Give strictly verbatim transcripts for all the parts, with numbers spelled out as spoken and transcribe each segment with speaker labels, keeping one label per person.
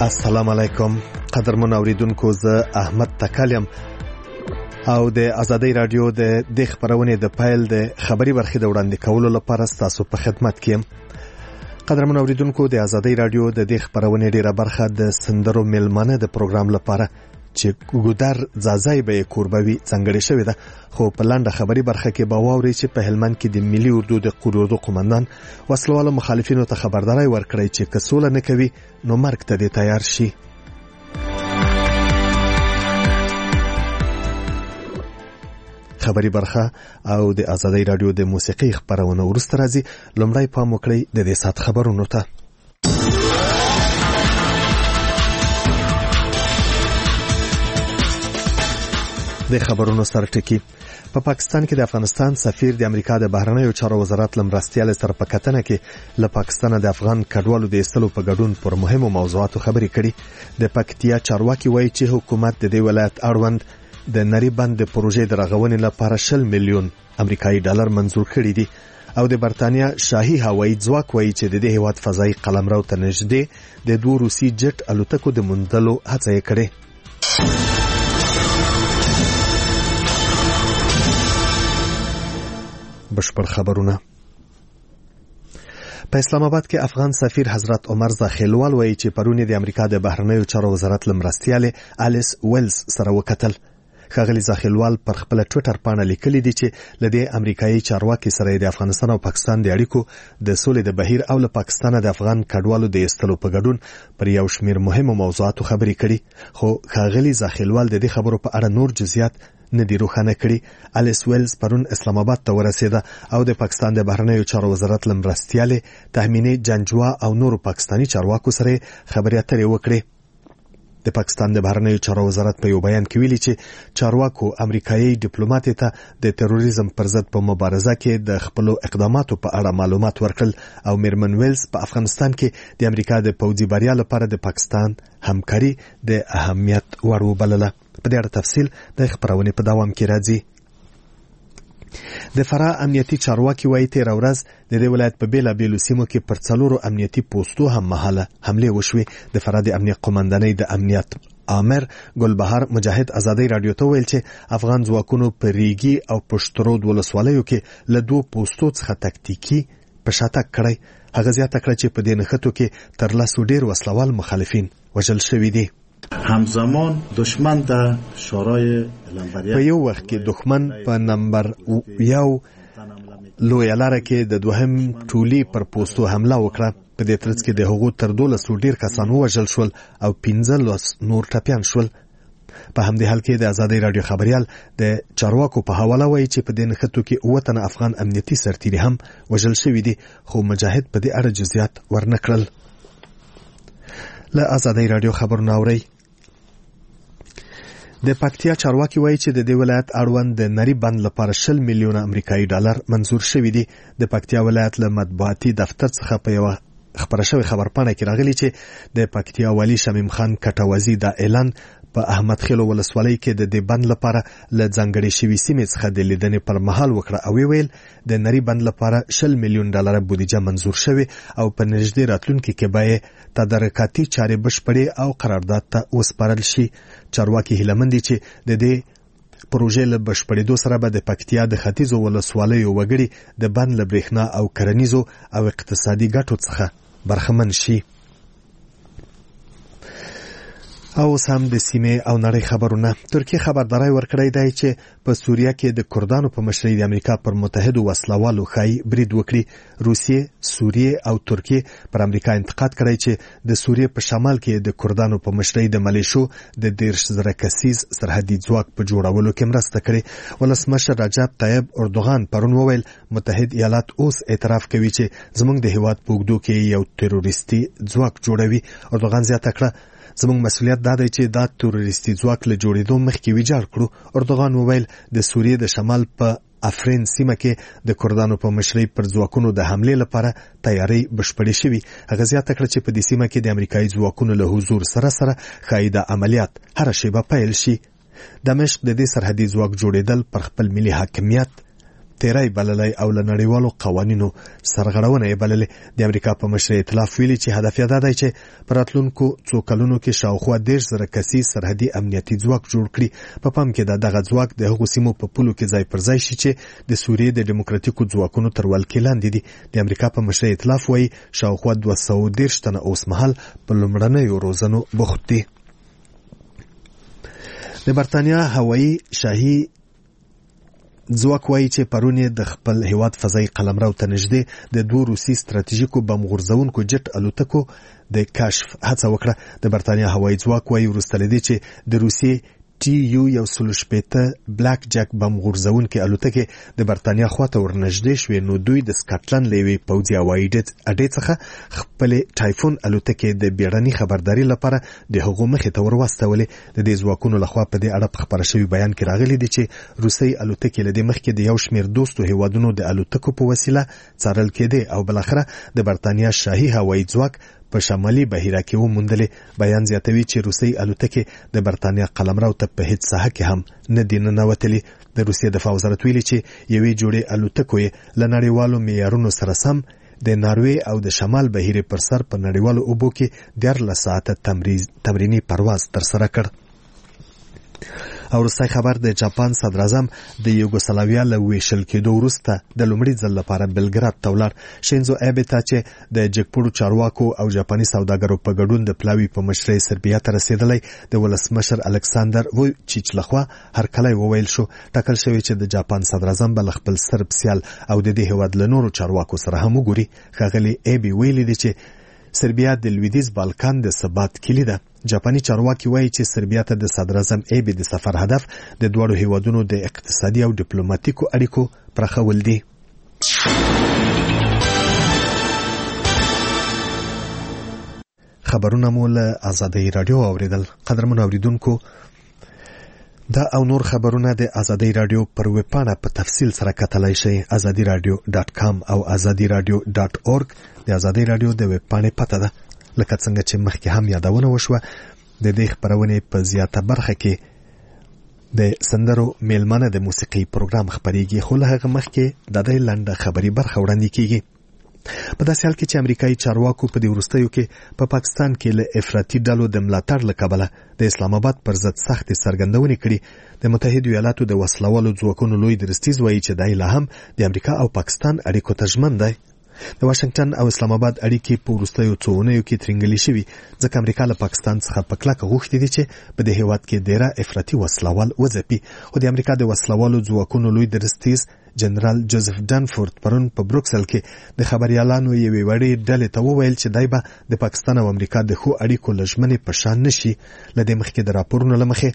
Speaker 1: السلام علیکم قدرمن اوریدونکو، زه احمد تکالیم او د آزادۍ رادیو د د خبرونې د پایل د خبري برخې د وړاندې کولو لپاره تاسو په خدمت کې یم. قدرمن اوریدونکو، د آزادۍ رادیو د د خبرونې ډیره برخه د سندرو ملمانه د پروګرام لپاره چې ګودر ځای به کوربوي څنګه شوی ده، خو په لاندې خبري برخه کې به واوري چې په هلمند کې د ملي اردو د قروردو قومندان وسلوال مخالفینو ته خبرداري ورکړی چې کسوله نه کوي نو مرګ ته دې تیار شي. خبري برخه او د آزادۍ رادیو د موسیقي خبرونه ورسته راځي. لومړی پام وکړئ د دې سات خبرونو ته. د خبرونو سرټکی. په پا پاکستان کې د افغانستان سفیر د امریکا د بهرنیو چارو وزارت لمرستیال سره په کتنه کې له پاکستان د افغان کډوالو د ایستلو په ګډون پر مهمو موضوعاتو خبرې کړي. د پکتیا چارواکي وایي چې حکومت د دې ولایت اړوند د نری بند د پروژې د رغونې لپاره شل میلیون امریکایي ډالر منزور کړي دي او د برتانیا شاهي هوایي ځواک وایي چې د دې هیواد فضایي قلمرو ته نږدې د دوه روسي جټ الوتکو د موندلو هڅه کړې. بشپړ خبرونه. په اسلام آباد کې افغان سفیر حضرت عمر زاخیلوال وایي چې پرونی د امریکا د بهرنیو چارو وزارت لمرستیال الیس ویلز سره وکتل. ښاغلي زاخیلوال پر خپل ټوئیټر باندې لیکلي دي چې لدې امریکایي چارواکي سره د افغانستان او پاکستان د اړیکو د سولې د بهیر او له پاکستان د افغان کډوالو د ایستلو په ګډون پر یو شمیر مهمو موضوعاتو خبرې کړي، خو ښاغلي زاخیلوال د دې خبرو په اړه نور جزئیات نه دی روښانه کړي. الیس ویلز پرون اسلام آباد ته ورسېده او د پاکستان د بهرنیو چارو وزارت لمرستیال تهمینه جنجوا او نورو پاکستانی چارواکو سره خبرې اترې وکړي. د پاکستان د بهرنیو چارو وزارت په یو بیان کې ویلي چې چارواکو امریکایي ډیپلوماټ ته د تروریزم پر ضد په مبارزه کې د خپل اقداماتو په اړه معلومات ورکړل او میرمن ویلز په افغانستان کې د امریکا د پوځي بریا لپاره د پاکستان همکاري د اهمیت وړ وبلله. په دې اړه تفصیل د خبرونې په دوام کې راځي. د فراه امنیتي چارواکي وایي تیر ورځ د دې ولایت په بیلا بیلو سیمو کې پر څلورو امنیتي پوسټو هم مهاله حمله وشوې. د فراه د امنیت قومندانۍ د امنیت امر ګلبهار مجاهد آزادۍ رادیو ته ویل چې افغان ځواکونو په ریګي او پشترود ولسوالیو کې له دوه پوسټو څخه تکتیکي پشاتک کړی. هغه زیاته کړه چې په دې نښتو کې تر لسو ډیر وسلوال مخالفین وژل شوي دي.
Speaker 2: همزمان دشمن د شورای لمبریه
Speaker 1: په یو وخت کې دښمن په نمبر یو لویه لاره کې د دوهم ټولي پر پوسټو حمله وکړه. په دې ترڅ کې د هغو تر دولسو ډیر کسان وژل شول او پنځلس نور ټپیان شول. په همدې حال کې د آزادۍ رادیو خبريال د چارواکو په حواله وایي چې په دې نښتو کې اووه تنه افغان امنیتي سرتیري هم وژل شوي دي، خو مجاهد په دې اړه جزئیات ورنکړل. له آزادۍ رادیو خبرونه اورئ. د پکتیا چارواکي وایي چې د دې ولایت اړوند د نری بند لپاره شل میلیونه امریکایي ډالر منزور شوي دي. د پکتیا ولایت له مطبوعاتي دفتر څخه په یو خبره شوی خبرپاڼه کې راغلی چې د پکتیا والی شمیم خان کټوازی دا اعلان په احمد خیلو ولسوالۍ کې د دې بند لپاره له ځانګړې شوی سیمې څخه د لیدنې پر مهال وکړه او ویل د نری بند لپاره شل میلیون ډالر بودیجه منزور شوی او په نږدې راتلونکي کې به تدارکاتي چارې بشپړې او قرارداد ته وسپارل شي. چارواکي هیله مند دي چې د دې پروژې له بشپړېدو سره به د پکتیا د ختیځو ولسوالیو وګړي د بند له برېښنا او کرنیزو او اقتصادي ګټو څخه برخمن شي. او سم د سیمه او نړۍ خبرونه. ترکیه خبرداري ورکړې ده چې په سوریه کې د کردانو په مشرۍ د امریکا پر متحدو وسلوالو خای برید وکړي. روسیې، سوریه او ترکیه پر امریکا انتقاد کړی چې د سوریه په شمال کې د کردانو په مشرۍ د ملیشو د دیرش زره کسیز سرحدي ځواک په جوړولو کې مرسته کړې. ولسمشر رجب طیب اردوغان پرون وویل متحد ایالات اوس اعتراف کوي چې زموږ د هیواد په اوږدو کې یو تروریستي ځواک جوړوي. اردوغان زیاته کړه زموږ مسؤلیت دا دی چې دا تروریستي ځواک له جوړېدو مخکې ویجاړ کړو. اردوغان وویل د سوریې د شمال په افرین سیمه کې د کردانو په مشرۍ پر ځواکونو د حملې لپاره تیاری بشپړې شوې. هغه زیاته کړه چې په دې سیمه کې د امریکایي ځواکونو له حضور سره سره ښایي د عملیات هره شیبه پیل شي. دمشق د دې سرحدي ځواک جوړېدل پر خپل ملي حاکمیت تیری بللی او له نړیوالو قوانینو سرغړونه یې بللې. د امریکا په مشرۍ ائتلاف ویلي چې هدف یې دا دی چې په راتلونکو څو کلونو کې شاوخوا دېرش زره کسي سرحدي امنیتي ځواک جوړ کړي. په پام کې ده دغه ځواک د هغو سیمو په پولو کې ځای پر ځای شي چې د سوریې د ډیموکراتیکو ځواکونو تر ولکې لاندې دي. د امریکا په مشرۍ ائتلاف وایي شاوخوا دوه سوه دېرش تنه اوس مهال په لومړنیو روزنو بوخت دي. د برتانیا هوایي شاهي ځواک وایي چې پرون یې د خپل هیواد فضایي قلمرو ته نږدې د دوو روسي ستراتیژیکو بم غورځونکو جټ الوتکو د کشف هڅه وکړه. د برتانیا هوایي ځواک وایي وروسته له دې چې د روسیې ټي یو یو سل شپېته بلاک جک بم غورځونکې الوتکې د برتانیا خواته ورنږدې شوې، نو دوی د سکاټلند له یوې پوځي هوایي اډې څخه خپلې ټایفون الوتکې د بیړني خبرداري لپاره د هغو مخې ته ورواستولې. د دې ځواکونو لخوا په دې اړه په خپاره شوي بیان کې راغلي دي چې روسي الوتکې له دې مخکې د یو شمېر دوستو هیوادونو د الوتکو په وسیله څارل کېدې او بالاخره د برتانیا شاهي هوایي ځواک په شمالي بحیره کې وموندلې. بیان زیاتوي چې روسي الوتکې د برتانیا قلمرو ته په هیڅ ساحه کې هم نه دي ننوتلې. د روسیې دفاع وزارت ویلي چې یوې جوړې الوتکو یې له نړیوالو معیارونو سره سم د ناروې او د شمال بحیرې پر سر په نړیوالو اوبو کې دیارلس ساعته تمریني پرواز ترسره کړ. او وروستی خبر د جاپان صدراعظم د یوګوسلاویا له ویشل کېدو وروسته د لومړي ځل لپاره بلګراد ته ولاړ. شینزو ایبه ته چې د جګپوړو چارواکو او جاپاني سوداګرو په ګډون د پلاوي په مشرۍ سربیا ته رسېدلی، د ولسمشر الکساندر وویچیچ لخوا هرکلی وویل شو. ټاکل شوی چې د جاپان صدراعظم به له خپل سرب سیال او د دې هیواد له نورو چارواکو سره هم وګوري. ښاغلي ایبه ویلي دي چې سربیا د لویدیځ بالکان د ثبات کلي ده. جاپاني چارواکي وایي چې سربیا ته د صدراعظم ایبه د سفر هدف د دواړو هیوادونو د اقتصادي او ډیپلوماټیکو اړیکو پراخول دي. خبرونه مو له آزادۍ رادیو اوریدل. قدرمن اوریدونکو، دا او نور خبرونه د آزادۍ رادیو پر ویبپاڼه په تفصیل سره کتلای شئ. آزادي رادیو ډاټ کام او آزادي رادیو ډاټ اورګ د آزادۍ رادیو د ویبپاڼې پته ده. لکه څنګه چې مخکې هم یادونه وشوه، د دې خبرونې په زیاته برخه کې د سندرو میلمانه د موسیقي پروګرام خبرېږي، خو له هغه مخکې د دې لنډه خبري برخه وړاندې کیږي. په داسې حال کې چې امریکایي چارواکو په دې وروستیو کې په پا پاکستان کې له افراطي ډلو د ملاتړ له کبله د اسلام آباد پر ضد سختې څرګندونې کړي، د متحده ایالاتو د وسلوالو ځواکونو لوی درستیز وایي چې دی لا هم د امریکا او پاکستان اړیکو ته ژمن دی. د واشنگټن او اسلام آباد اړیکې په وروستیو څو اونیو کې ترنګلې شوي، ځکه امریکا له پاکستان څخه په کلکه غوښتي دي چې په دې هیواد کې ډیره افراطي وسلوال وځپي. خو د امریکا د وسلوالو ځواکونو لوی درستیز جنرال جوزف ډانفورد پرون په بروکسل کې د خبريالانو یوې وړې ډلې ته وویل چې دی به د پاکستان او امریکا د ښو اړیکو له ژمنې په شان نشي. له دې مخکې د راپورونو له مخې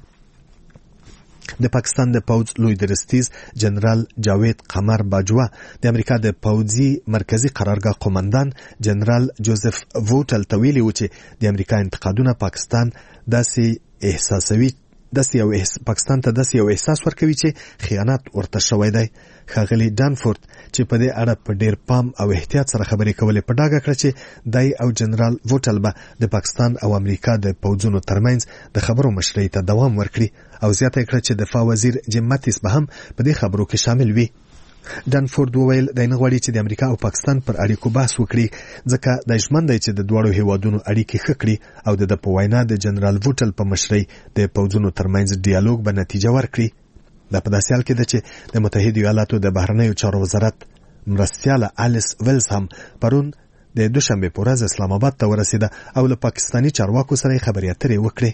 Speaker 1: د پاکستان د پوځ لوی درستیز جنرال جاوید قمر باجوا د امریکا د پوځي مرکزی قرارګاه قومندان جنرال جوزف ووټل ته ویلي و چې د امریکا انتقادونه پاکستان داسې احساسوي داسې یو پاکستان ته داسې یو احساس ورکوي چې خیانت ورته شوی دی. ښاغلي ډانفورد چې په دې اړه په ډیر پام او احتیاط سره خبرې کولې په ډاګه کړه چې دی او جنرال ووټل به د پاکستان او امریکا د پوځونو ترمنځ د خبرو مشرۍ ته دوام ورکړي، او زیاته کړه چې دفاع وزیر جیم ماتیس به هم په دې خبرو کې شامل وي. ډانفورد وویل دی نه غواړي چې د امریکا او پاکستان پر اړیکو بحث وکړي، ځکه د ژمن دی چې د دواړو هیوادونو اړیکې ښه کړي او د په وینا د جنرال ووټل په مشرۍ د پوځونو ترمنځ ډیالوګ به نتیجه ورکړي. دا په داسې حال کې ده چې د متحده ایالاتو د بهرنیو چارو وزارت مرستیاله الیس ویلز هم پرون د دوشنبه په ورځ اسلام آباد ته ورسېده او له پاکستاني چارواکو سره خبرې اترې وکړې.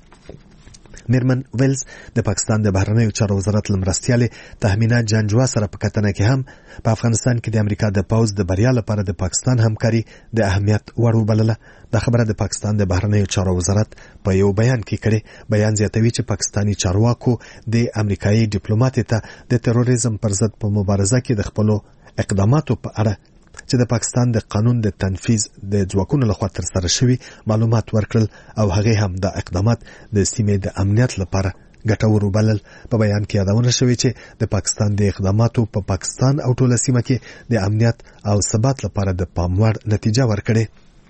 Speaker 1: میرمن ویلز د پاکستان د بهرنیو چارو وزارت لمرستیاله تهمینا جانجوا سره په کتنه کې هم په افغانستان کې د امریکا د پوځ د بریا لپاره د پاکستان همکاري د اهمیت وړ وبلله. دا خبره د پاکستان د بهرنیو چارو وزارت په یو بیان کې کړي. بیان زیاتوي چې پاکستاني چارواکو د امریکایي ډیپلوماټ ته د تروریزم پر ضد په مبارزه کې د خپل اقداماتو په اړه چې د پاکستان د قانون د تنفيذ د ځواکونو لخوا تر سره شوي معلومات ورکړل، او هغه هم د اقدامات د سیمې د امنیت لپاره ګټور وبلل. په بیان کې یادونه شوې چې د پاکستان د اقداماتو په پا پاکستان او ټوله سیمه کې د امنیت او ثبات لپاره د پاموړ نتیجه ورکړي.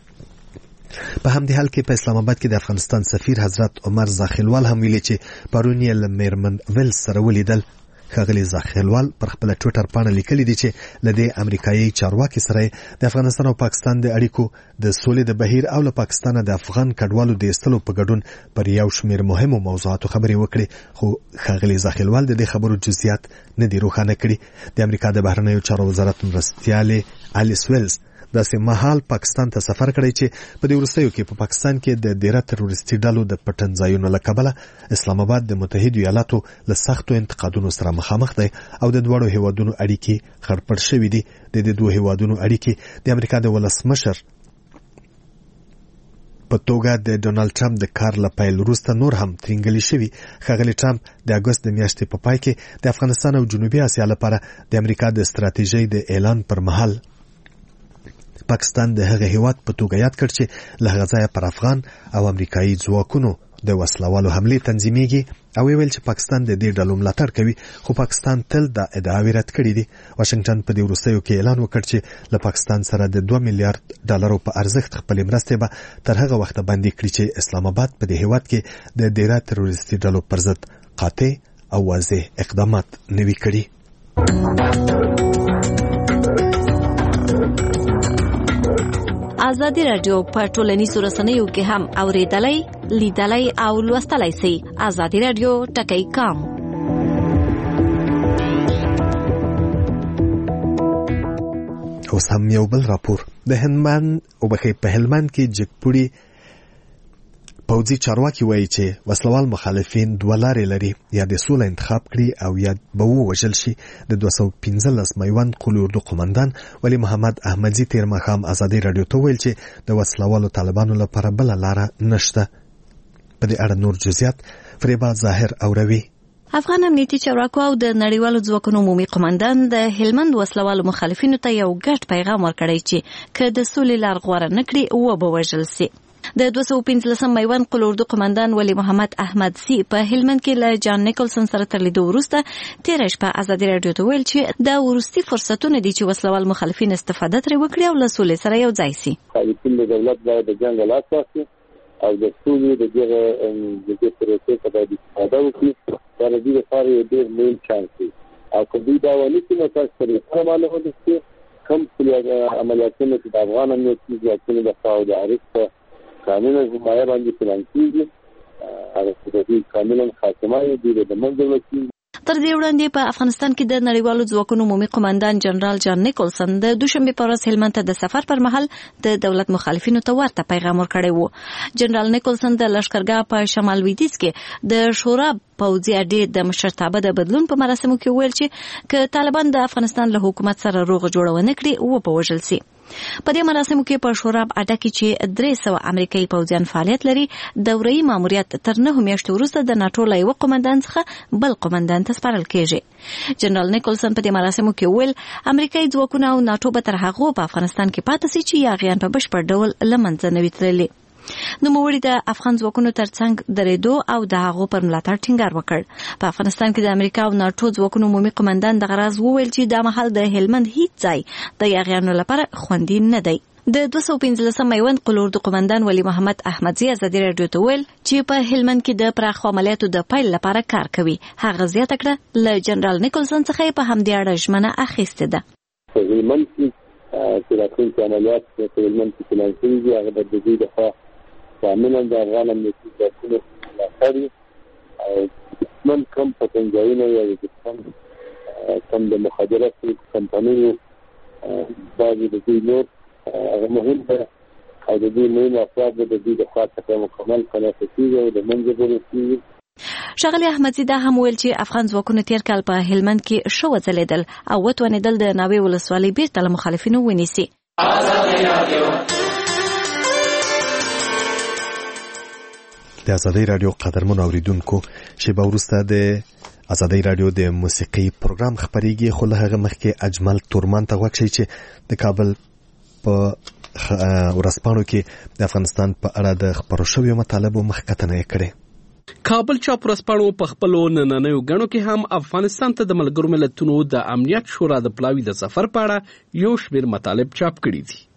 Speaker 1: په همدې حال کې په اسلام آباد کې د افغانستان سفیر حضرت عمر زاخیلوال هم ویلي چې پرون یې له میرمن ویلز سره ولیدل. ښاغلي زاخیلوال پر خپل ټویټر باندې لیکلي دي چې لدې امریکایي چارواکي سره د افغانستان او پاکستان د اړیکو د سولې د بهیر او له پاکستان د افغان کډوالو د ایستلو په ګډون پر یو شمېر مهمو موضوعاتو خبرې وکړي، خو ښاغلي زاخیلوال د دې خبرو جزئیات نه دي روښانه کړي. د امریکا د بهرنیو چارو وزارت مرستیالې الیس ویلز داسې مهال پاکستان ته سفر کړی چې په دې وروستیو کې په پاکستان کې د ډیره تروریستي ډلو د پټنځایونو له کبله اسلام آباد د متحده ایالاتو له سختو انتقادونو سره مخامخ دی او د دواړو هیوادونو اړیکې خړپړ شوې دي. د دې دوه هیوادونو اړیکې د امریکا د ولسمشر په توګه د ډونالد ټرمپ د کار له پیل وروسته نور هم ترینګلي شوي. ښاغلي ټرمپ د اګوست د میاشتې په پای کې د افغانستان او جنوبي اسیا لپاره د امریکا د ستراتیژۍ د اعلان پر مهال پاکستان د هغه هیواد په توګه یاد کړ چې له هغه ځایه پر افغان او امریکایي ځواکونو د وسلوالو حملې تنظیمېږي او ویل چې پاکستان د دې ډلو ملاتړ کوي، خو پاکستان تل دا ادعاوې رد کړې دي. واشنگټن په دې وروستیو کې اعلان وکړ چې له پاکستان سره د دوه میلیارډ ډالرو په ارزښت خپلې مرستې به تر هغه وخته بندي کړي چې اسلام آباد په دې هیواد کې د ډیره تروریستي ډلو پر ضد قاطع او واضح اقدامات نوي کړي.
Speaker 3: ازادي رادیو په ټولنیزو رسنیو کې هم اوریدلای، لیدلای او لوستلای شئ. ازادي رادیو ټکی کام.
Speaker 1: اوس هم یو بل راپور. د هلمند او بخې په هلمند کې جګپوړي پوځي چارواکي وایي چې وسلوال مخالفین دوه لارې لري، یا د سوله انتخاب کړي او یا به ووژل شي. د دوه سوه پنځلس میوند قول اردو قومندان ولی محمد احمدزي تیر ماښام ازادي رادیو ته ویل چې د وسلوالو طالبانو لپاره بله لاره نشته. په دې اړه نور جزئیات فریبا ظاهر اوروي.
Speaker 3: افغان امنیتي چارواکو او د نړیوالو ځواکونو عمومي قومندان د هلمند وسلوالو مخالفینو ته یو ګډ پیغام ورکړی چې که د سولې لار غوره نه کړي وبه وژل شي. د دوه سوه پنځلسم میوند قول اردو قومندان ولی محمد احمدزي په هلمند کې له جان نیکلسن سره تر لیدو وروسته تېره شپه ازادي رادیو ته ویل چې دا وروستي فرصتونه دي چې وسلوال مخالفین استفاده ترې وکړي او له سولې سره یو ځای شي.
Speaker 4: مخالفین د دولت باید د جنګ له لاسه واخلي او د سولې د دغه د دې پروسې څخه باید استفاده وکړي. دا د دې لپاره یو ډېر مهم چانس دی او که دوی دا ونه کړي نو تاسو پرې معلومه ده چې کوم عملیاتونه چې د افغان امنیتي ځواکونو لخوا او د عارف قانون حمایه باندې پلان کیږي هغه د دې قانون خاتمه یې د منځ وکړي.
Speaker 3: تر دې وړاندې په افغانستان کې د نړیوالو ځواکونو عمومي قومندان جنرال جان نیکلسن د دوشنبه په ورځ هلمند ته د سفر پر مهال د دولت مخالفینو ته ورته پیغام ورکړی و. جنرال نیکلسن د لشکرګاه په شمال لویدیځ کې د شورا پوځي اډې د مشرتابه د بدلون په مراسمو کې ویل چې که طالبان د افغانستان له حکومت سره روغ جوړونه کړي و په وژل شي. په دې مراسمو کې په شوراب اډه کې چې درې سوه امریکایي پوځیان فعالیت لري، دوره‌یي ماموریت تر نهو میاشتو وروسته د ناټو له یوه قومندان څخه بل قومندان ته سپارل کېږي. جنرال نیکلسن په دې مراسمو کې ویل امریکایي ځواکونه او ناټو به تر هغو په افغانستان کې پاتې شي چې یاغیان په بشپړ ډول له منځه نه وي تللي. نوموړي د افغان ځواکونو ترڅنګ درېدو او د هغو پر ملاتړ ټینګار وکړ. په افغانستان کې د امریکا او ناټو ځواکونو عمومي قومندان دغه راز وویل چې دا مهال د هلمند هیڅ ځای د یاغیانو لپاره خوندي نه دی. د دوه سوه پنځلسم میوند قول اردو قومندان ولی محمد احمدزي ازادي رادیو ته ویل چې په هلمند کې د پراخو عملیاتو د پیل لپاره کار کوي. هغه زیاته کړه له جنرال نیکلسن څخه په همدې اړه ژمنه اخیستې ده.
Speaker 4: په هلمند کې چې راتلونکي عملیات په هلمند کې پلان شوي دي هغه د دوی لخوا کاملا د افغان امنیتي ځواکونو ملاتړ او دښمن کم پټنځایونه یا د دښمن کم د مخابراتو کمپنیو باندې د دوی نور هغه مهم ده او د دوی مهم افراد د دوی د خوا څخه مکمل خلاصه کېږي او د منځه وړل کېږي.
Speaker 3: ښاغلي احمدزي دا هم ویل چې افغان ځواکونه تیر کال په هلمند کې ښه وځلېدل او وتوانېدل د ناوې ولسوالۍ بیرته له مخالفینو ونیسي.
Speaker 1: د ازادي رادیو قدرمن اوریدونکو شیبه وروسته د ازادي رادیو د موسیقي پروګرام خبريږي، خو له هغه مخکې اجمل تورمان ته وکړي چې د کابل په ورځپاڼو کې د افغانستان په اړه د خبرو شویو مطالبو مخکتنه کړي.
Speaker 5: کابل چاپ ورځپاڼو په خپلو نننیو غنو کې هم افغانستان ته د ملګرو ملتونو د امنیت شورا د پلاوی د سفر په اړه یو شمېر مطالب چاپ کړي دي.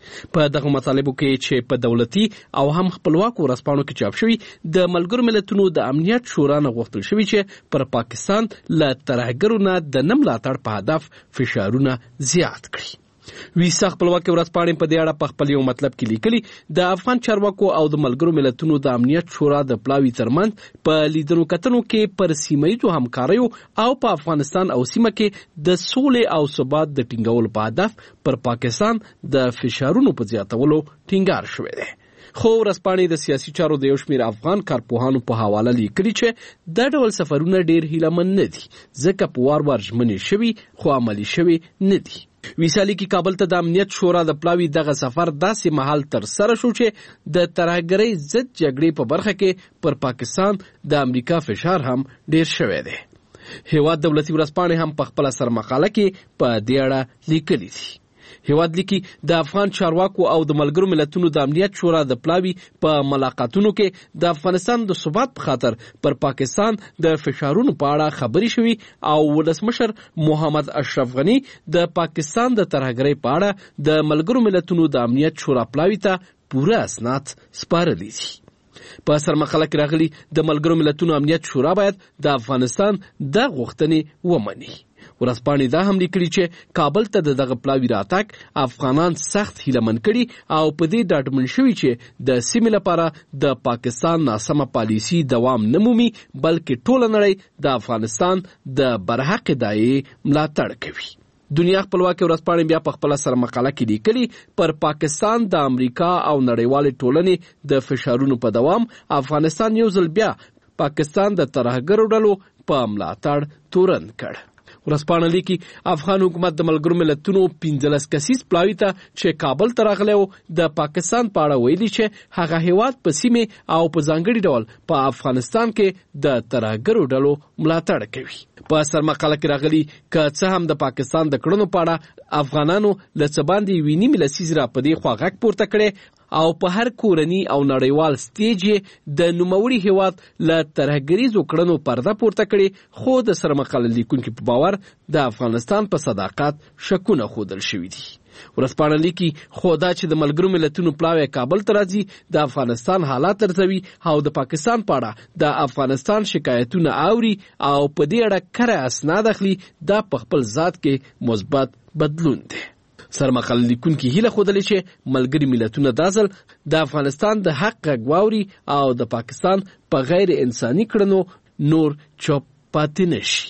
Speaker 5: په دغه مطالبو کې چې په دولتي او هم خپلواکو ورځپاڼو کې چاپ شوي د ملګرو ملتونو د امنیت شورا نه غوښتل شوي چې پر پاکستان له ترهګرو نه د نه ملاتړ په هدف فشارونه زیات کړي. ویسا خپلواکي ورځپاڼې په دې اړه په خپل یو مطلب کې لیکلي د افغان چارواکو او د ملګرو ملتونو د امنیت شورا د پلاوي ترمنځ په لیدنو کتنو کې پر سیمه ییزو همکاریو او په افغانستان او سیمه کې د سولې او ثبات د ټینګولو په هدف پر پاکستان د فشارونو په زیاتولو ټینګار شوی دی. خو ورځپاڼې د سیاسي چارو د یو شمېر افغان کارپوهانو په حواله لیکلي چې دا ډول سفرونه ډېر هیلهمن نه دي ځکه په وار وار ژمنې شوي خو عملي شوي نه دي. ویسا لیکي کابل ته د امنیت شورا د پلاوي دغه سفر داسې مهال تر سره شو چې د ترهګرۍ ضد جګړې په برخه کې پر پاکستان د امریکا فشار هم ډیر شوی دی. هیواد دولتي ورځپاڼې هم په خپل سرمقاله کې په دې اړه لیکلي دي. هیواد لیکي د افغان چارواکو او د ملګرو ملتونو د امنیت شورا د پلاوي په ملاقاتونو کې د افغانستان د ثبات په خاطر پر پاکستان د فشارونو په اړه خبرې شوي او ولسمشر محمد اشرف غنی د پاکستان د ترهګرۍ په اړه د ملګرو ملتونو د امنیت شورا پلاوي ته پوره اسناد سپارلي دي. په سرمقاله کې راغلي د ملګرو ملتونو امنیت شورا باید د افغانستان د غوښتنې ومني. ورځپاڼې دا هم لیکلي چې کابل ته د دغه پلاوي راتګ افغانان سخت هیلهمن کړي او په دې ډاډمن شوي چې د سیمې لپاره د پاکستان ناسمه پالیسي دوام نه مومي بلکې ټوله نړۍ د افغانستان د برحق دایې ملاتړ کوي. دنیا خپلواکي ورځپاڼې بیا په خپل سرمقاله کې لیکلي پر پاکستان د امریکا او نړیوالې ټولنې د فشارونو په دوام افغانستان یو ځل بیا پاکستان د ترهګرو ډلو په ملاتړ تورن کړ. ورځپاڼه لیکي افغان حکومت د ملګرو ملتونو پنځلس کسیز پلاوي ته چې کابل ته راغلی و د پاکستان په اړه ویلي چې هغه هیواد په سیمې او په ځانګړي ډول په افغانستان کې د ترهګرو ډلو ملاتړ کوي. په سرمقاله کې راغلي که څه هم د پاکستان د کړنو په اړه افغانانو له څه باندې یوې نیمې لسیزې را په دې خوا غږ پورته کړی او په هر کورني او نړیوال سټیج د نوموړي هیواد له ترهګریزو کړنو پرده پورته کړي خو د سرمقاله لیکونکو په باور د افغانستان په صداقت شکونه ښودل شوي دي. ورځپاڼه لیکي خو دا چې د ملګرو ملتونو پلاوی کابل ته راځي د افغانستان حالات ارزوي او د پاکستان په اړه د افغانستان شکایتونه اوري او په دې اړه کره اسناد اخلي دا په خپل ذات کې مثبت بدلون دی. سرمقاله لیکونکي هیله ښودلې چې ملګري ملتونه دا ځل د افغانستان د حق غږ واوري او د پاکستان په غیر انساني کړنو نور چوپ پاتې نشي.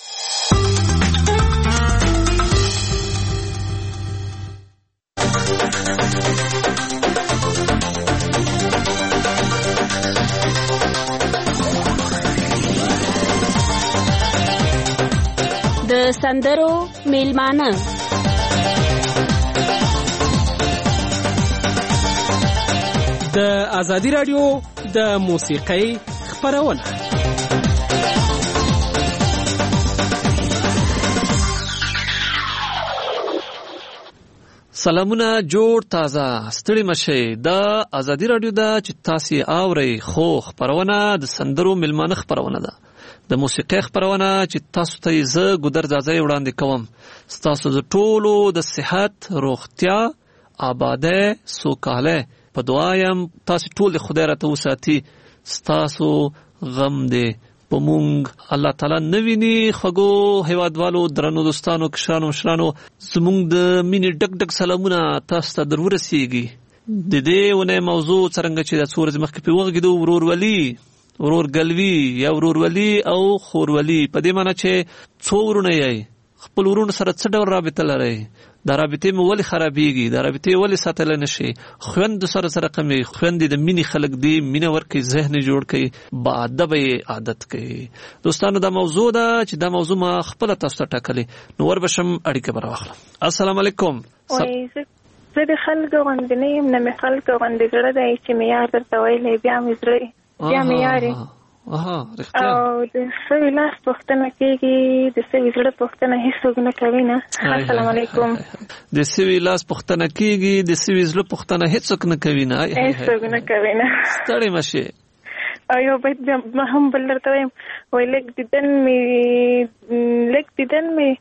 Speaker 6: د سندرو میلمانه
Speaker 5: د ازادي رادیو د موسیقۍ خپرونه.
Speaker 7: سلامونه جوړ تازه ستړي مشه د ازادي رادیو د چې تاسو اورئ خو خپرونه د سندرو میلمانه خپرونه ده د موسیقۍ خپرونه چې تاسو ته زه ګودر ځای وړاندې کوم. تاسو د ټولو د صحت روغتیا آباده سوکاله په دعایم تاسو ټول خدای راته وساتي. تاسو غم دې په مونږ الله تعالی نویني خغو هیوادوالو درنو دوستانو کشانو مشرانو زمونږ د مینې ډک ډک سلامونه تاسو ته درورسیږي. د دې ونه موضوع څنګه چې د سورز مخکې په وګړو ورورولي ورور ګلوي یا ورورولي او خورولي په دې معنی چې څو ورونه یې خپل ورونو سره څه ډول رابطه لري دا رابطه مو ولې خرابېږي دا رابطه ولې ساتل نشي. خويند سره سره کمي خويند د مینې خلق دی مینه ورکې ذهن جوړ کړي با ادب عادت کړي. دوستانو دا موضوع ده چې دا موضوع ما خپل تاسو ته ټاکلې نو ور بشم اړیکه براخله. السلام علیکم.
Speaker 8: زه د خلکو غوندې یم نه مې خلکو غوندې زړه دی چې مې یار درته ویلی بیا مې زړه بیا مې یارې او د سوي لاس پوښتنه کېږي د سوي زړه پوښتنه هیڅوک نه کوي نه. السلام علیکم.
Speaker 7: د سوي لاس پوښتنه کېږي د سوي زړه پوښتنه هیڅوک نه کوي نه
Speaker 8: هیڅوک نه کوي نه
Speaker 7: ستړی مشه.
Speaker 8: او یو بیت ما هم بل درته وایم وایي لږ دیدن مې لږ دیدن مې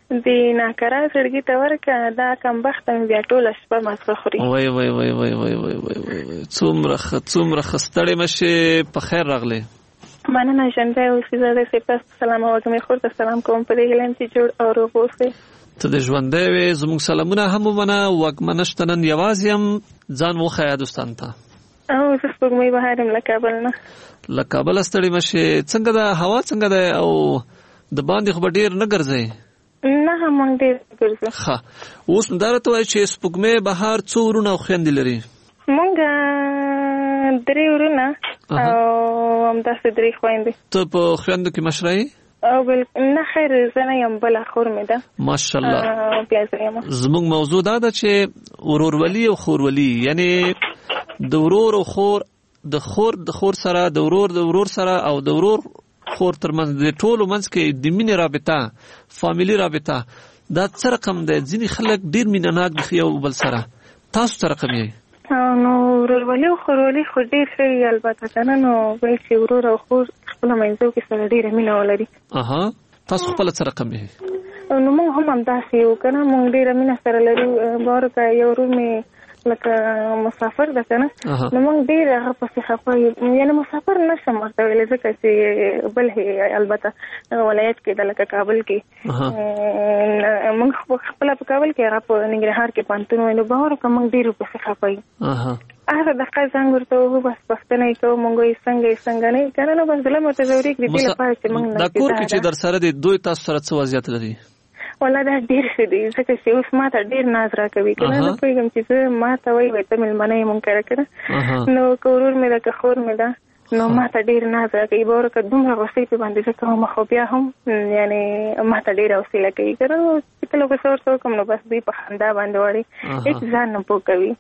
Speaker 8: د ناکرا زړګي ته ورکه دا کم بخت مې بیا ټوله شپه ماسخه خوري.
Speaker 7: وای وای وای وای وای وای وای څومره څومره ستړې مشه په خیر راغله.
Speaker 8: مننه ژوندی اوسې. زه د سپاس سلام او وږمې خور ته سلام کوم په دې هیله چې جوړ او روغ اوسې.
Speaker 7: ته د ژوندی وې زموږ سلامونه هم ومنه. وږمه نشته نن یوازې هم ځان وښیه دوستانو ته.
Speaker 8: او زه سپوږمۍ بهار یم له کابل نه.
Speaker 7: له کابله ستړې مشې. څنګه ده هوا څنګه ده او د باندې خو به ډېر نه ګرځئ؟
Speaker 8: نه موږ ډېر ګرځو.
Speaker 7: ښه اوس دا راته وایي چې سپوږمۍ بهار څو ورونه او خویندې لري؟
Speaker 8: موږ درې ورونه او همداسې درې خویندې.
Speaker 7: ته په خویندو کې مشره یې؟
Speaker 8: او بل نه خیر زه نه یم بله خور مې ده.
Speaker 7: ماشاءالله.
Speaker 8: بیا زه یم.
Speaker 7: زموږ موضوع دا ده چې ورورولي او خورولي، یعنې د ورور او خور د خور د خور سره د ورور د ورور سره او د ورور خور ترمنځ د ټولو منځ کې د مینې رابطه فامیلي رابطه دا څه رقم دی؟ ځینې خلک ډېر مینه ناک دي یو بل سره. تاسو څه رقم یې؟
Speaker 8: نو ورورولي او خورولي خو ډېر ښه وي البته که نه نو وایي چې ورور او خور خپله منځو کې سره ډېره مینه ولري.
Speaker 7: اها تاسو خپله څه رقم یې؟
Speaker 8: نو موږ هم همداسې یو که نه موږ ډېره مینه سره لرو. باور که یو ورور مې لکه مسافر ده که نه نو موږ ډېر هغه پسې خفه یو. یعنې مسافر نه شم ورته ویلی ځکه چې بل البته ولایت کې ده لکه کابل کې. موږ خپله په کابل کې هغه په ننګرهار کې پوهنتون وایي. نو باور وکړه موږ ډېر ورپسې خفه یو. هغه دقیقه زنګ ورته ووهو بس پوښتنه یې کوو موږ وایي څنګه یې څنګه نه یې که نه نو بس زړه مو ته ځورېږي د دې لپاره چې موږ
Speaker 7: دا کور کې چې در سره دی دوی تاسو سره څه وضعیت لري؟
Speaker 8: والله دا ډېر ښه دی ځکه چې اوس ما ته ډېر ناز راکوي که نه. زه پوهېږم چې زه ما ته وایي وایي ته مېلمنه یې مونږ کره که نه نو که ورور مې ده که خور مې ده نو ما ته ډېر ناز راکوي. باور وکړه دومره غوسې پې باندې زه کوم خو بیا هم یعنې ما ته ډېره حوصله کوي که نه. نو چې کله غوسه ورته وکړم نو بس دوی په خندا باندې واړي هېڅ ځان نه پوه کوي.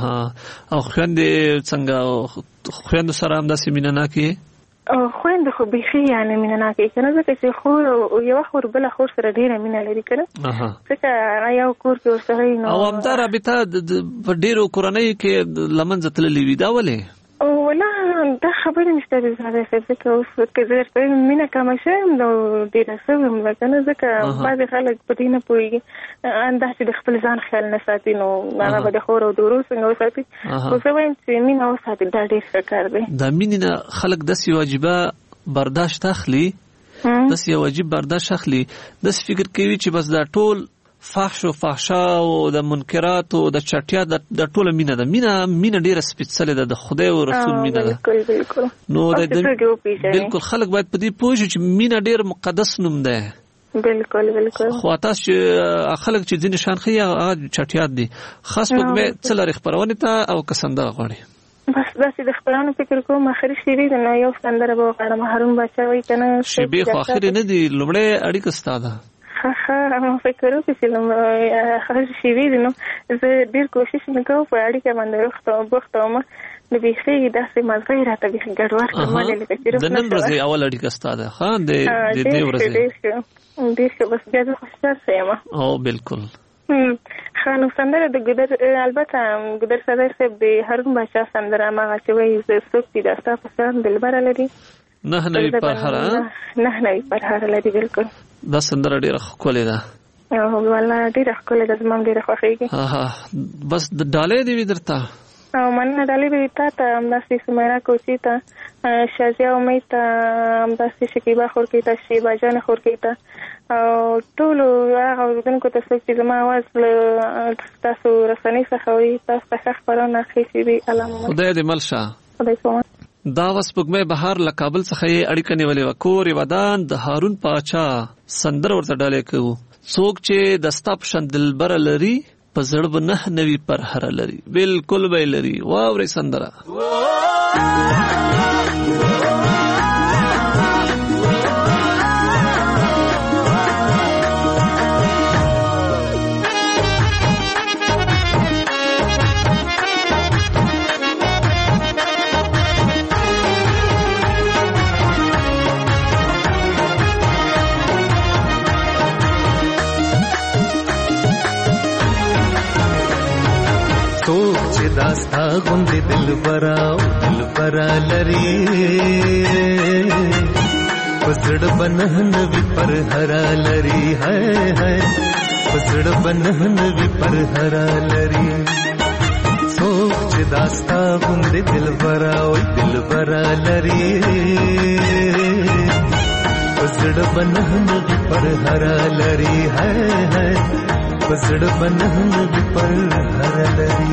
Speaker 7: او خویندې څنګه خویندو سره همداسې مینه ناکې یې؟
Speaker 8: خویندې خو بیخي یعنې مینه ناکه یې که نه ځکه چې خور او یوه خور بله خور سره ډېره مینه لري که نه ځکه هغه یو کور کې ورسره وي. نو
Speaker 7: او همدا رابطه په ډېرو کورنیو کې له منځه تللې وي. دا ولې؟
Speaker 8: والله دا خبرې نشته د زړه صاحب ځکه اوس که زه درته وایم مینه کمه شوې یم نو ډېره شوې یم که نه ځکه بعضې خلک په دې نه پوهېږي همداسې د خپل ځان خیال نه ساتي نو هغه به د خور او د ورور څنګه وساتي. خو زه وایم چې مینه وساتي دا ډېر ښه کار دی.
Speaker 7: د مینې نه خلک داسې واجبه برداشت اخلي داسې یو عجیب برداشت اخلي داسې فکر کوي چې بس دا ټول فحش و فحشا او د منکرات او د چټیا د ټوله مینه ده. مینه مینه ډیره سپیڅلې ده د خدای او رسول مینه ده.
Speaker 8: بالکل بالکل.
Speaker 7: نو د بالکل خلک باید په دې پوه شي چې مینه ډیر مقدس نوم ده.
Speaker 8: بالکل بالکل.
Speaker 7: خو تاسو چې خلک چې ځینې شان خي هغه چټیات دي. خاص په مې څلور خبرونه ته او کسنده غواړي
Speaker 8: بس داسې د خپلانو فکر کوم اخري شیبې د نو یو سندره به وغواړم هارون باچا وایي که نه
Speaker 7: شیبې خو اخري نه دي لومړی اړیکه ستا ده.
Speaker 8: ښه ښه ما فکر وکړو چې هغه شیبې دي نو زه ډېر کوشش مې کوم په اړیکه باندې بوخته وم نو بیخي داسې مازغه یې راته بیخي ګډوډ کړم ما لکه چې
Speaker 7: د نن ورځې اول اړیکه ستا ده ښه د دې ورځې
Speaker 8: ډېر ښه ډېر ښه بس بیا زه خوشحاله یم.
Speaker 7: او بالکل
Speaker 8: ښه نو سندره د ګودر البته ګودر صدر صاحب د هارون باچا سندره هماغه چې وایي زه څوک دي دا ستا په شان دلبره لري
Speaker 7: نه نوي پرهره
Speaker 8: نه نوي پرهره لري. بالکل
Speaker 7: دا سندره ډېره ښکلې ده.
Speaker 8: والله ډېره ښکلې ده زما هم ډېره خوښېږي.
Speaker 7: بس د ډالۍ دې وي درته
Speaker 8: او مننه ډالۍ به وي تا ته همداسې سمیرا کوچي ته شازیا امید ته همداسې شکیبا خورکۍ ته شیبا جان خورکۍ ته او ټولو هغه اورېدونکو ته څوک چې زما اواز له تاسو رسنۍ څخه وي تاسو ته ښه خپرونه ښې شېبې الله مو
Speaker 7: خدای دې مل شه.
Speaker 8: خدای پامان.
Speaker 7: دا وسپوږمۍ بهار له کابل څخه یې اړیکه نیولې وه. کور یې ودان د هارون پاچا سندره ورته ډالۍ کوو. څوک چې د ستا په شان دلبره لري په زړه به نه نوي پرهره لري. بالکل به یې لري. واورئ سندره.
Speaker 9: داستا غوندې دلبره او دلبره لري پس پزړ بنهن وی پر هرا لري هاي هاي پزړ بنهن وی پر هرا لري سوچ داستا غوندې دلبرا وای دلبرا لري پزړ بنهن وی پر هرا لري هاي هاي پزړ بنهن وی پر هرا لري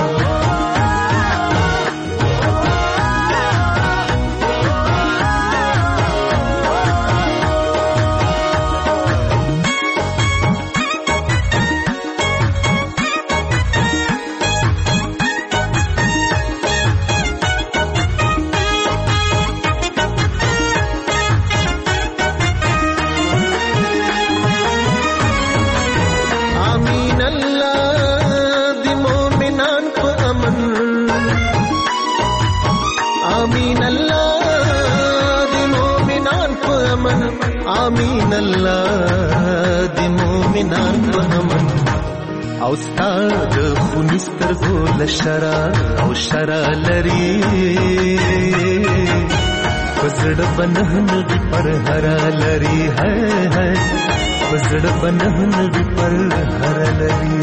Speaker 9: آمین الله د مومنان په امن او ستاد خونستر ګول شرا او شرا لري پزړ بنهن وی پر هرا لري ہے ہے پزړ بنهن وی پر هرا لري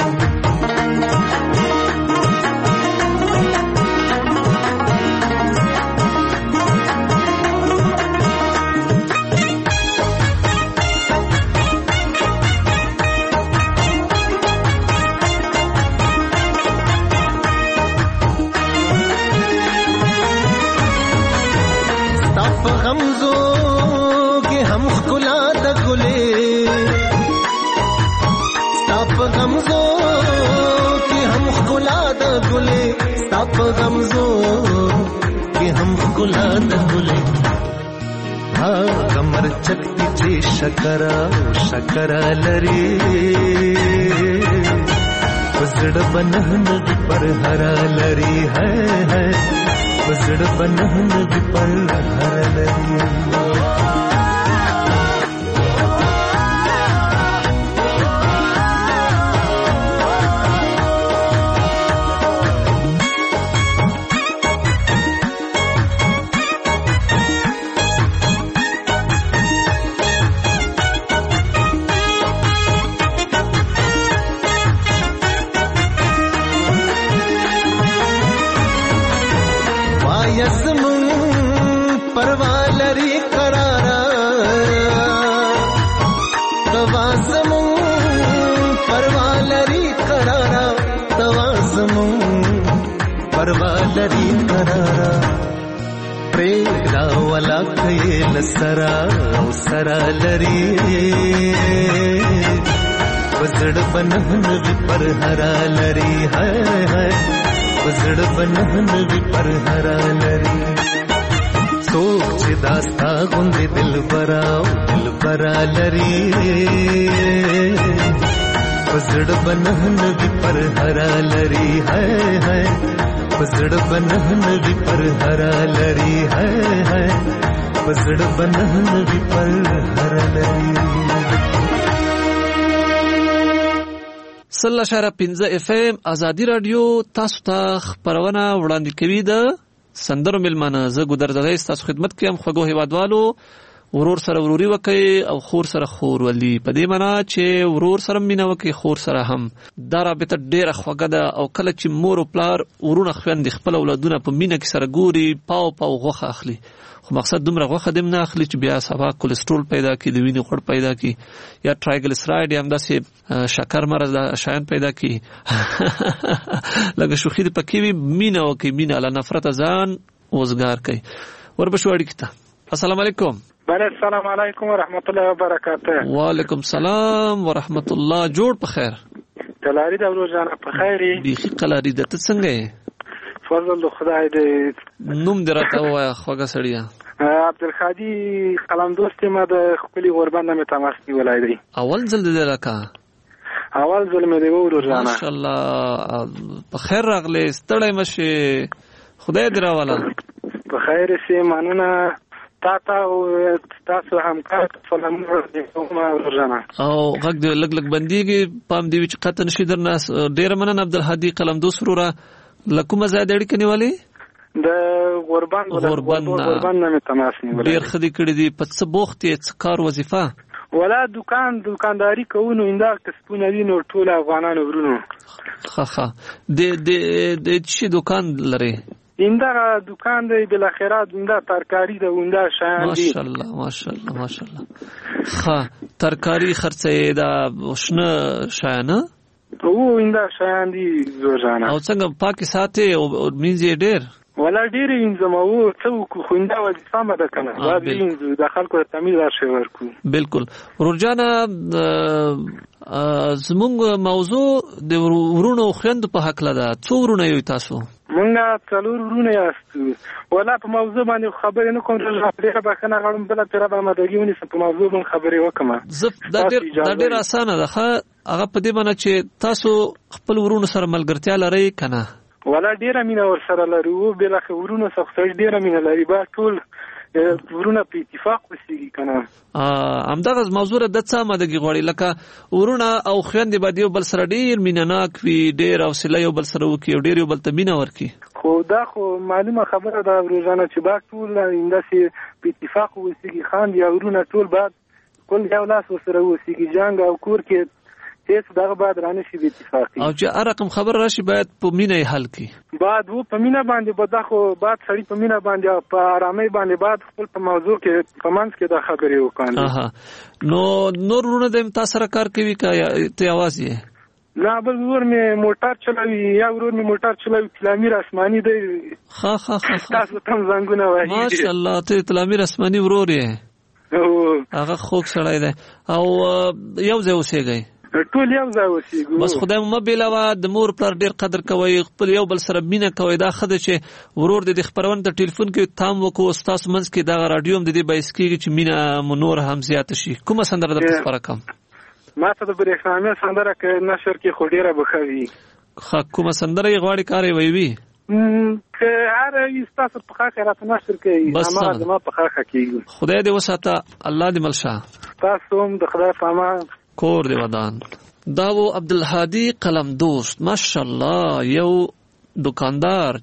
Speaker 9: په غمزو کې هم ګلا د ګلې ها کمر چکتی چې شکرا شکرا لري پزړ بنهن وی پر هرا لري ہے ہے پزړ بنهن وی پر هرا لري پروالری قرارا پریدا ولا کيل سرا او سرا لري پزړ بنهن وی پر هرا لري ہے ہے پزړ بنهن وی پر هرا لري سوچ داستا غوندې دل برا دل برا لري پزړ بنهن وی پر هرا لري ہے ہے پزړ بنهن وی پر هرا لري ہے ہے پزړ بنهن وی پر هرا لري
Speaker 7: سل اشاره پنځه اف ام ازادي رادیو تاسو ته خبرونه وړاندې کوي د سندرو ملمانه زه ګودر دغه تاسو خدمت کوم خوګو هیوادوالو ورور سره وروري وکي او خور سره خور ولي په دې معنا چې ورور سره مینه وکي خور سره هم دا رابطه ډیره خوږه ده او کله چې مور او پلار ورونه خويند خپل اولادونه په مینه کې سره ګوري پاو پاو غوخه اخلي خو مقصد دومره غوخه دم نه اخلي چې بیا سبا کولیسټرول پیدا کی د وینې غوړ پیدا کی یا ټرایګلیسراید یا همداسې شکر مرض شایان پیدا کی لکه شوخي د پکې وي مینه وکي مینه له نفرت ځان وزګار کوي وربشو اړیکه السلام علیکم
Speaker 10: بله السلام علیکم ورحمت الله وبرکاته
Speaker 7: وعلیکم السلام ورحمت الله جوړ په خیر
Speaker 10: کلاری د روزانه په خیری
Speaker 7: بیخي کلاری د ته څنګه
Speaker 10: فضل خدای دې
Speaker 7: نوم دراته وای خوګه سړیا
Speaker 10: عبدالخادی قلم دوست ما د خپل غربند مې تماسي ولای دی
Speaker 7: اول ځل دې لکه
Speaker 10: اول ځل مې دی روزانه
Speaker 7: ماشاء الله په خیر راغله ستړی مشه خدای دې راواله
Speaker 10: په خیر سي مانونه تاتا او تاسو همکار سلام ورجانا
Speaker 7: او غږ دې لګ لګ بنديږي پام دی چې قطن شي درناس ډیر مننه عبدالهادي قلم دوست وروره لکه مزه د اړیکې نیولې
Speaker 10: د غوربند
Speaker 7: غوربند
Speaker 10: غوربند نه تماس نیولای.
Speaker 7: ډیر خدي کړی دی په څه بوخت یې څه کار وظیفه؟
Speaker 10: ولا دکان دکانداری کوو نو انده کسبونه دي نو ټول افغانانو ورونو.
Speaker 7: ښه ښه د د د څه دکان لري؟
Speaker 10: انده دکان دی بل اخره انده ترکاری ده انده شان دي.
Speaker 7: ماشاءالله ماشاءالله ماشاءالله. ښه ترکاری خرڅه دا شنه شانه
Speaker 10: او انده شان دي زوجانه.
Speaker 7: او څنګه پاکي ساتي او مینځي ډیر؟
Speaker 10: ولا ډیر انځم او څوک خوینده وظیفه مده کنه دا دین د خلکو تمیز راشه ورکو.
Speaker 7: بالکل ورجانه زمونږ موضوع د ورونو خويند په حق لده. څو ورونه یو تاسو؟
Speaker 10: مونږه څلور ورونه یاستو. ولا په موضوع باندې خبرې نه کوم راځه به کنه غواړم بل تر به مدګیونی په موضوع باندې خبرې وکم.
Speaker 7: زه دا ډیر دا ډیر اسانه ده. هغه په دې باندې چې تاسو خپل ورونو سره ملګرتیا لرئ کنه؟
Speaker 10: ولا ډیره مینه ور سره لرو بل اخ ورونو سره ډیره مینه لري با ټول ورونه په اتفاق وسیږي کنه.
Speaker 7: ا همدغه موضوع د څه مدګي غوړي لکه ورونه او خويندې باندې یو بل سره ډیر مینه ناک وي ډیر او سله یو بل سره وکي او ډیر یو بل ته مینه ورکي.
Speaker 10: خو دا خو معلومه خبره ده روزانه چې با ټول انداسي په اتفاق وسیږي خان دی ورونه ټول بعد کول یو لاس سره وسیږي جنگ او کور کې هیڅ دغه بعد رانه شي به اتفاقي.
Speaker 7: او چې هر رقم خبر راشي باید په مینه حل کی.
Speaker 10: بعد وو په مینه باندې به دا خو بعد سړی په مینه باندې په آرامۍ باندې بعد خپل په موضوع کې په منځ کې دا خبرې وکړي.
Speaker 7: اها نو نور ورونه د تاسو سره کار کوي کا ته आवाज یې؟
Speaker 10: لا بل ور می موټر چلوي یا ور می موټر چلوي تلامیر آسمانی دی.
Speaker 7: ها ها ها
Speaker 10: تاسو تم زنګونه وایي.
Speaker 7: ماشاءالله ته تلامیر آسمانی ورور یې.
Speaker 10: او
Speaker 7: هغه خوږ سړی دی او یو ځای اوسېږي.
Speaker 10: ټول یو ځای اوسېږو.
Speaker 7: بس خدای مو بیلوا د مور پر ډیر قدر کوي خپل یو بل سره مینه کوي. دا خدای چې ورور د خبرون ته ټلیفون کې تام وکړو تاسو منځ کې دا رادیو د دې بایس کېږي چې مینه منور هم زیات شي. کومه سندره د تاسو کم؟
Speaker 10: ما ته د برېښنامې سندره کې نشر کې خډيره بخوي.
Speaker 7: خا کومه سندره یې غواړي کاري وي وي
Speaker 10: که هر ایستاسو په خاطر راته نشر کې اما ما په خاطر کې
Speaker 7: خدای دې وساته الله دې ملشه.
Speaker 10: تاسو هم د خدای په امان
Speaker 7: کور دی ودان. داو عبدالهادی قلم دوست ماشاءالله یو دکاندار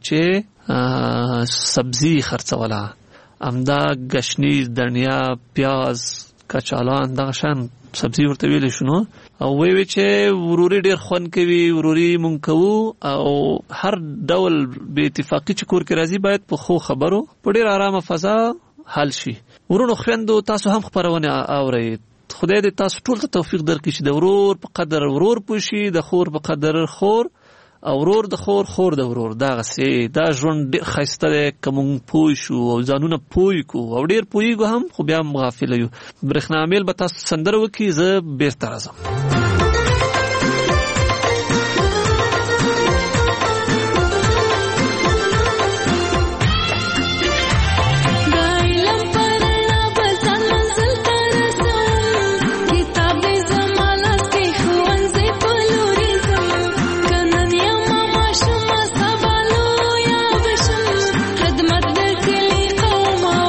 Speaker 7: چې سبزی خرڅوله امدا گشنیز دنیا پیاز کچالان دغه شان سبزی ورته ویل شنو او وی وی چې وروري ډیر خون کوي وروري مونږ کوو او هر ډول به اتفاقی چې کور کې راځي باید په خو خبرو په ډیر آرامه فضا حل شي. ورونو خويندو تاسو هم خبرونه اورئ. خدای دې تاسو ټول ته توفیق درکړي چې د ورور په قدر ورور پوشي د خور په قدر خور او ورور د خور خور د ورور. دا غسي دا ژوند ډیر خسته دی کوم پوي شو او ځانونه پوي کو او ډیر پويګو هم خو بیا مغافل یو. برېښنامېل به تاسو سندره وکي زه بیرته راځم.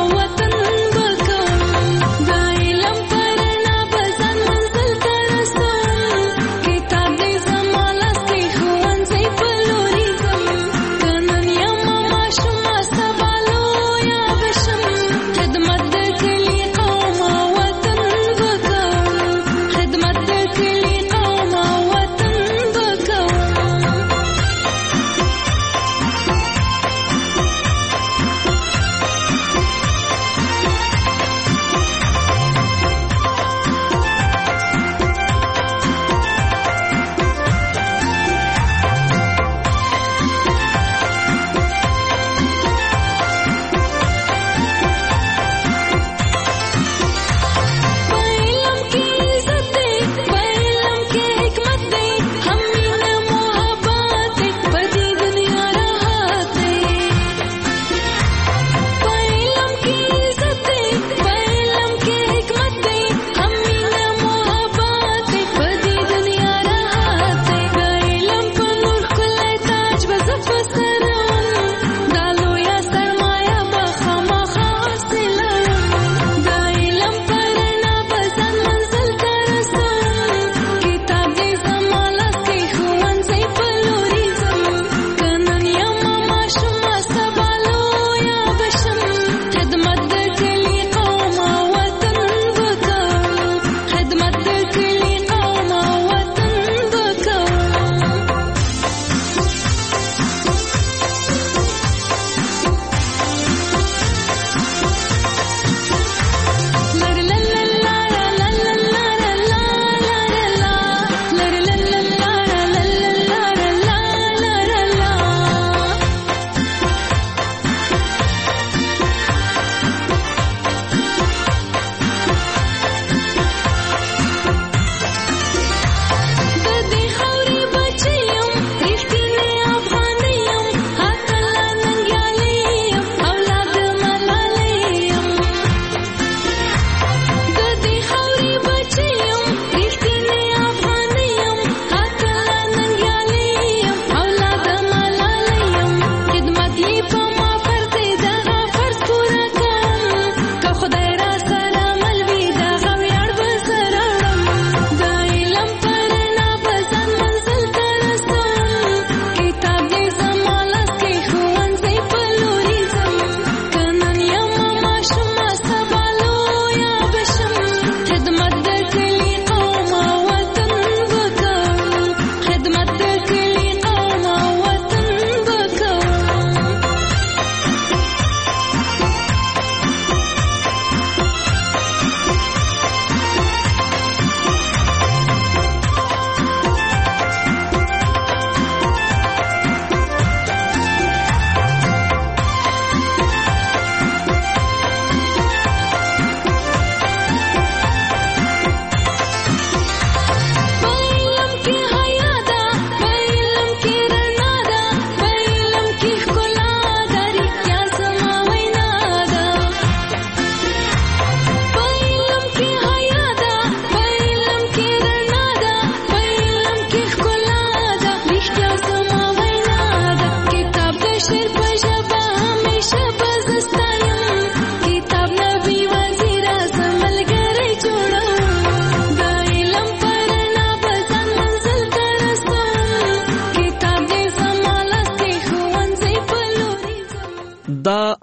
Speaker 11: Stop.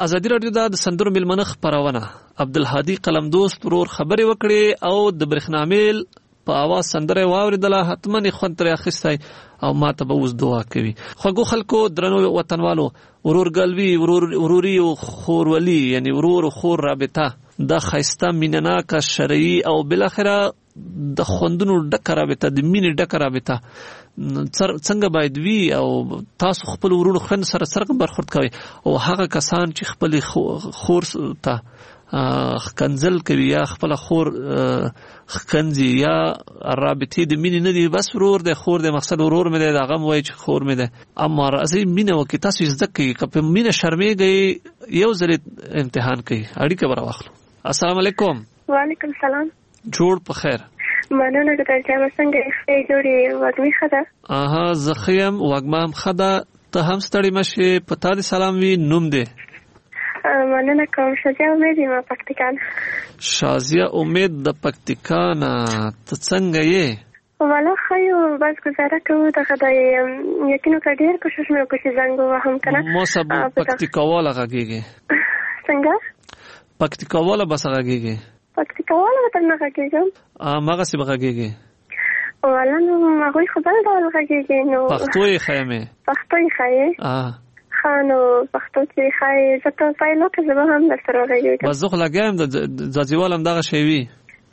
Speaker 7: ازادي رادیو د سندرو ملمنه خبرونه عبدالهادي قلمدوست ورور خبري وکړي او د برخنامل په اواز سندره واوریدله حتمن خوند تر اخیستای او ماته به اوس دعا کوي. خوږو خلکو درنو وطنوالو ورورګلوي ورور وروري او خورولي یعنی ورور او خور رابطه د خیسته مینناک شرعي او بالاخره د خوندونو ډکه رابطه د مینې ډکه رابطه څنګه باید وي او تاسو خپل ورونو خوند سره سره برخورد کوي او هغه کسان چې خپل خور ته خکنزل کوي یا خپل خور خکنزي یا رابطې د مینې نه دی بس ورور دی خور دی مقصد ورور مې دی هغه وایي چې خور مې دی اما راځي مینه وکي تاسو زده کوي که په مینه شرمېږئ یو ځل امتحان کوي اړیکه به راواخلو. السلام علیکم.
Speaker 8: وعلیکم السلام.
Speaker 7: جوړ په خیر.
Speaker 8: مننه ډاکټر جامع څنګه ښه جوړې وګمې خدا
Speaker 7: اها زخیم وګمام خدا ته هم ستړي مشه پتا دي سلام وی نوم دی
Speaker 8: مننه کوم شازیا امید ما پکتیکان.
Speaker 7: شازیا امید د پکتیکان ته څنګه یې؟
Speaker 8: والا خیو بس گزاره کوو دغه د یقینو که ډېر کوشش مې وکړو چې زنګ ووهم که نه
Speaker 7: ما سبا پکتیکاواله غږېږي
Speaker 8: څنګه
Speaker 7: پکتیکاواله بس غږېږي
Speaker 8: پکتیکاواله به تر نه غږېږم
Speaker 7: همغسې به غږېږي
Speaker 8: والا نو هغوی خو بل ډول غږېږي نو
Speaker 7: پښتو یې ښه مې
Speaker 8: پښتو یې ښه یې ښه نو پښتو چې ښه یې زه ته پایلو که زه به هم درسره غږېږم
Speaker 7: بس زه خو لګیا یم د ځاځیوال همدغه شی وي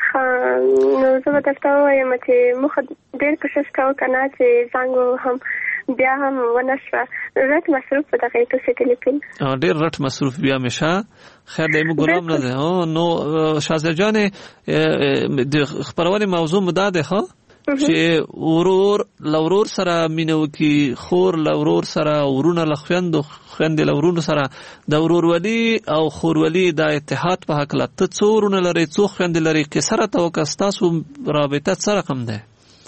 Speaker 8: نو زه به درته ووایم چې موږ ډېر کوشش کوو که نه چې زنګ ووهم بیا هم ونه شوه رټ مصروف په دغه توسې ټلیفون
Speaker 7: ډېر رټ مصروف بیا همیشه خیر دی موږ ګلام نه دی نو شازیا جانې د خپرونې موضوع مو دا دی ښه چې ورور له ورور سره مینه وکړي خور له ورور سره ورونه له خویندو خویندې له ورونو سره د ورورولي او خورولي د اتحاد په هکله ته څو ورونه لرئ څو خویندې لرئ قصه راته وکړه ستاسو رابطه څه رقم دی؟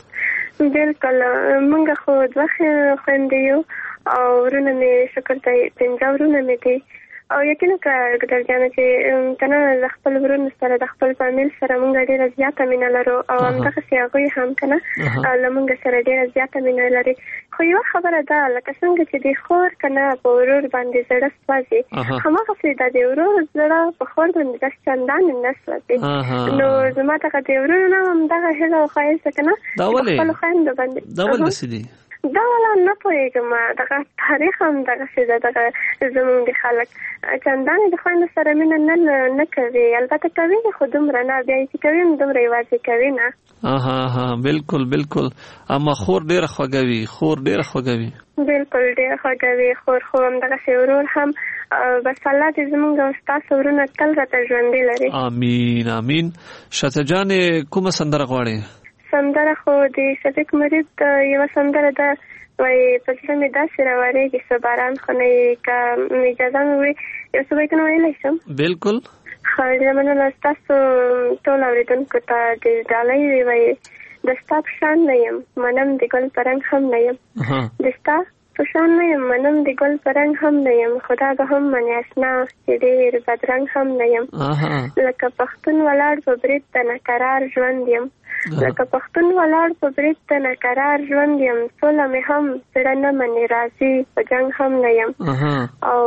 Speaker 8: بلکل موږ خو دوه خویندې یو او ورونه مې شکر دی پنځه ورونه مې دي او یقینا که ډاکټر جانه چې که نه د خپل ورونو سره د خپل فامیل سره موږ ډېره زیاته مینه لرو او همدغسې هغوی هم که نه له موږ سره ډېره زیاته مینه لري خو یوه خبره ده لکه څنګه چې د خور که نه په ورور باندې زړه سوځي هماغسې د د ورور زړه په خور باندې داسې چندانې نه سوځي نو زما دغه د ورونو نه همدغه هیله او ښایست ده که نه په خپلو خویندو باندې
Speaker 7: دا ولې داسې دي؟
Speaker 8: دا والا نه پوهېږم دغه تاریخ هم دغسې ده دغه زموږ د خلک چندانې د خویندو سره مینه نه نه کوي البته کوي خو دومره نه بیا چې کوي هم دومره یوازې کوي نه
Speaker 7: اها اها بالکل بالکل اما خور ډېره خوږوي خور ډېره خوږوي
Speaker 8: بالکل ډېره خوږوي خور خو همدغسې ورور هم بس الله دې زموږ او ستاسو ورونه تل راته ژوندي لري
Speaker 7: امین امین شازیا جانې کومه سندره غواړې؟
Speaker 8: سندره خو د شفیق مرید یوه سندره ده وایي په زړه مې داسې راورېږي څه باران خو نه یې که اجازه مې وي یو څه بیتونه ویلی شم؟
Speaker 7: بالکل
Speaker 8: ښه ډېره مننه ستاسو ټول اورېدونکو ته د ډالۍ وایي د ستا په شان نه یم منم د ګل په رنګ هم نه یم د ستا په شان نه یم منم د ګل په رنګ هم نه یم خدا به هم منې اشنا چې ډېر بدرنګ هم نه یم لکه پښتون ولاړ په برید د ناقرار ژوند یم لکه پښتون ولاړ په برید د ناقرار ژوند یم سوله مې هم زړه نه منې راځي په جنګ هم نه یم او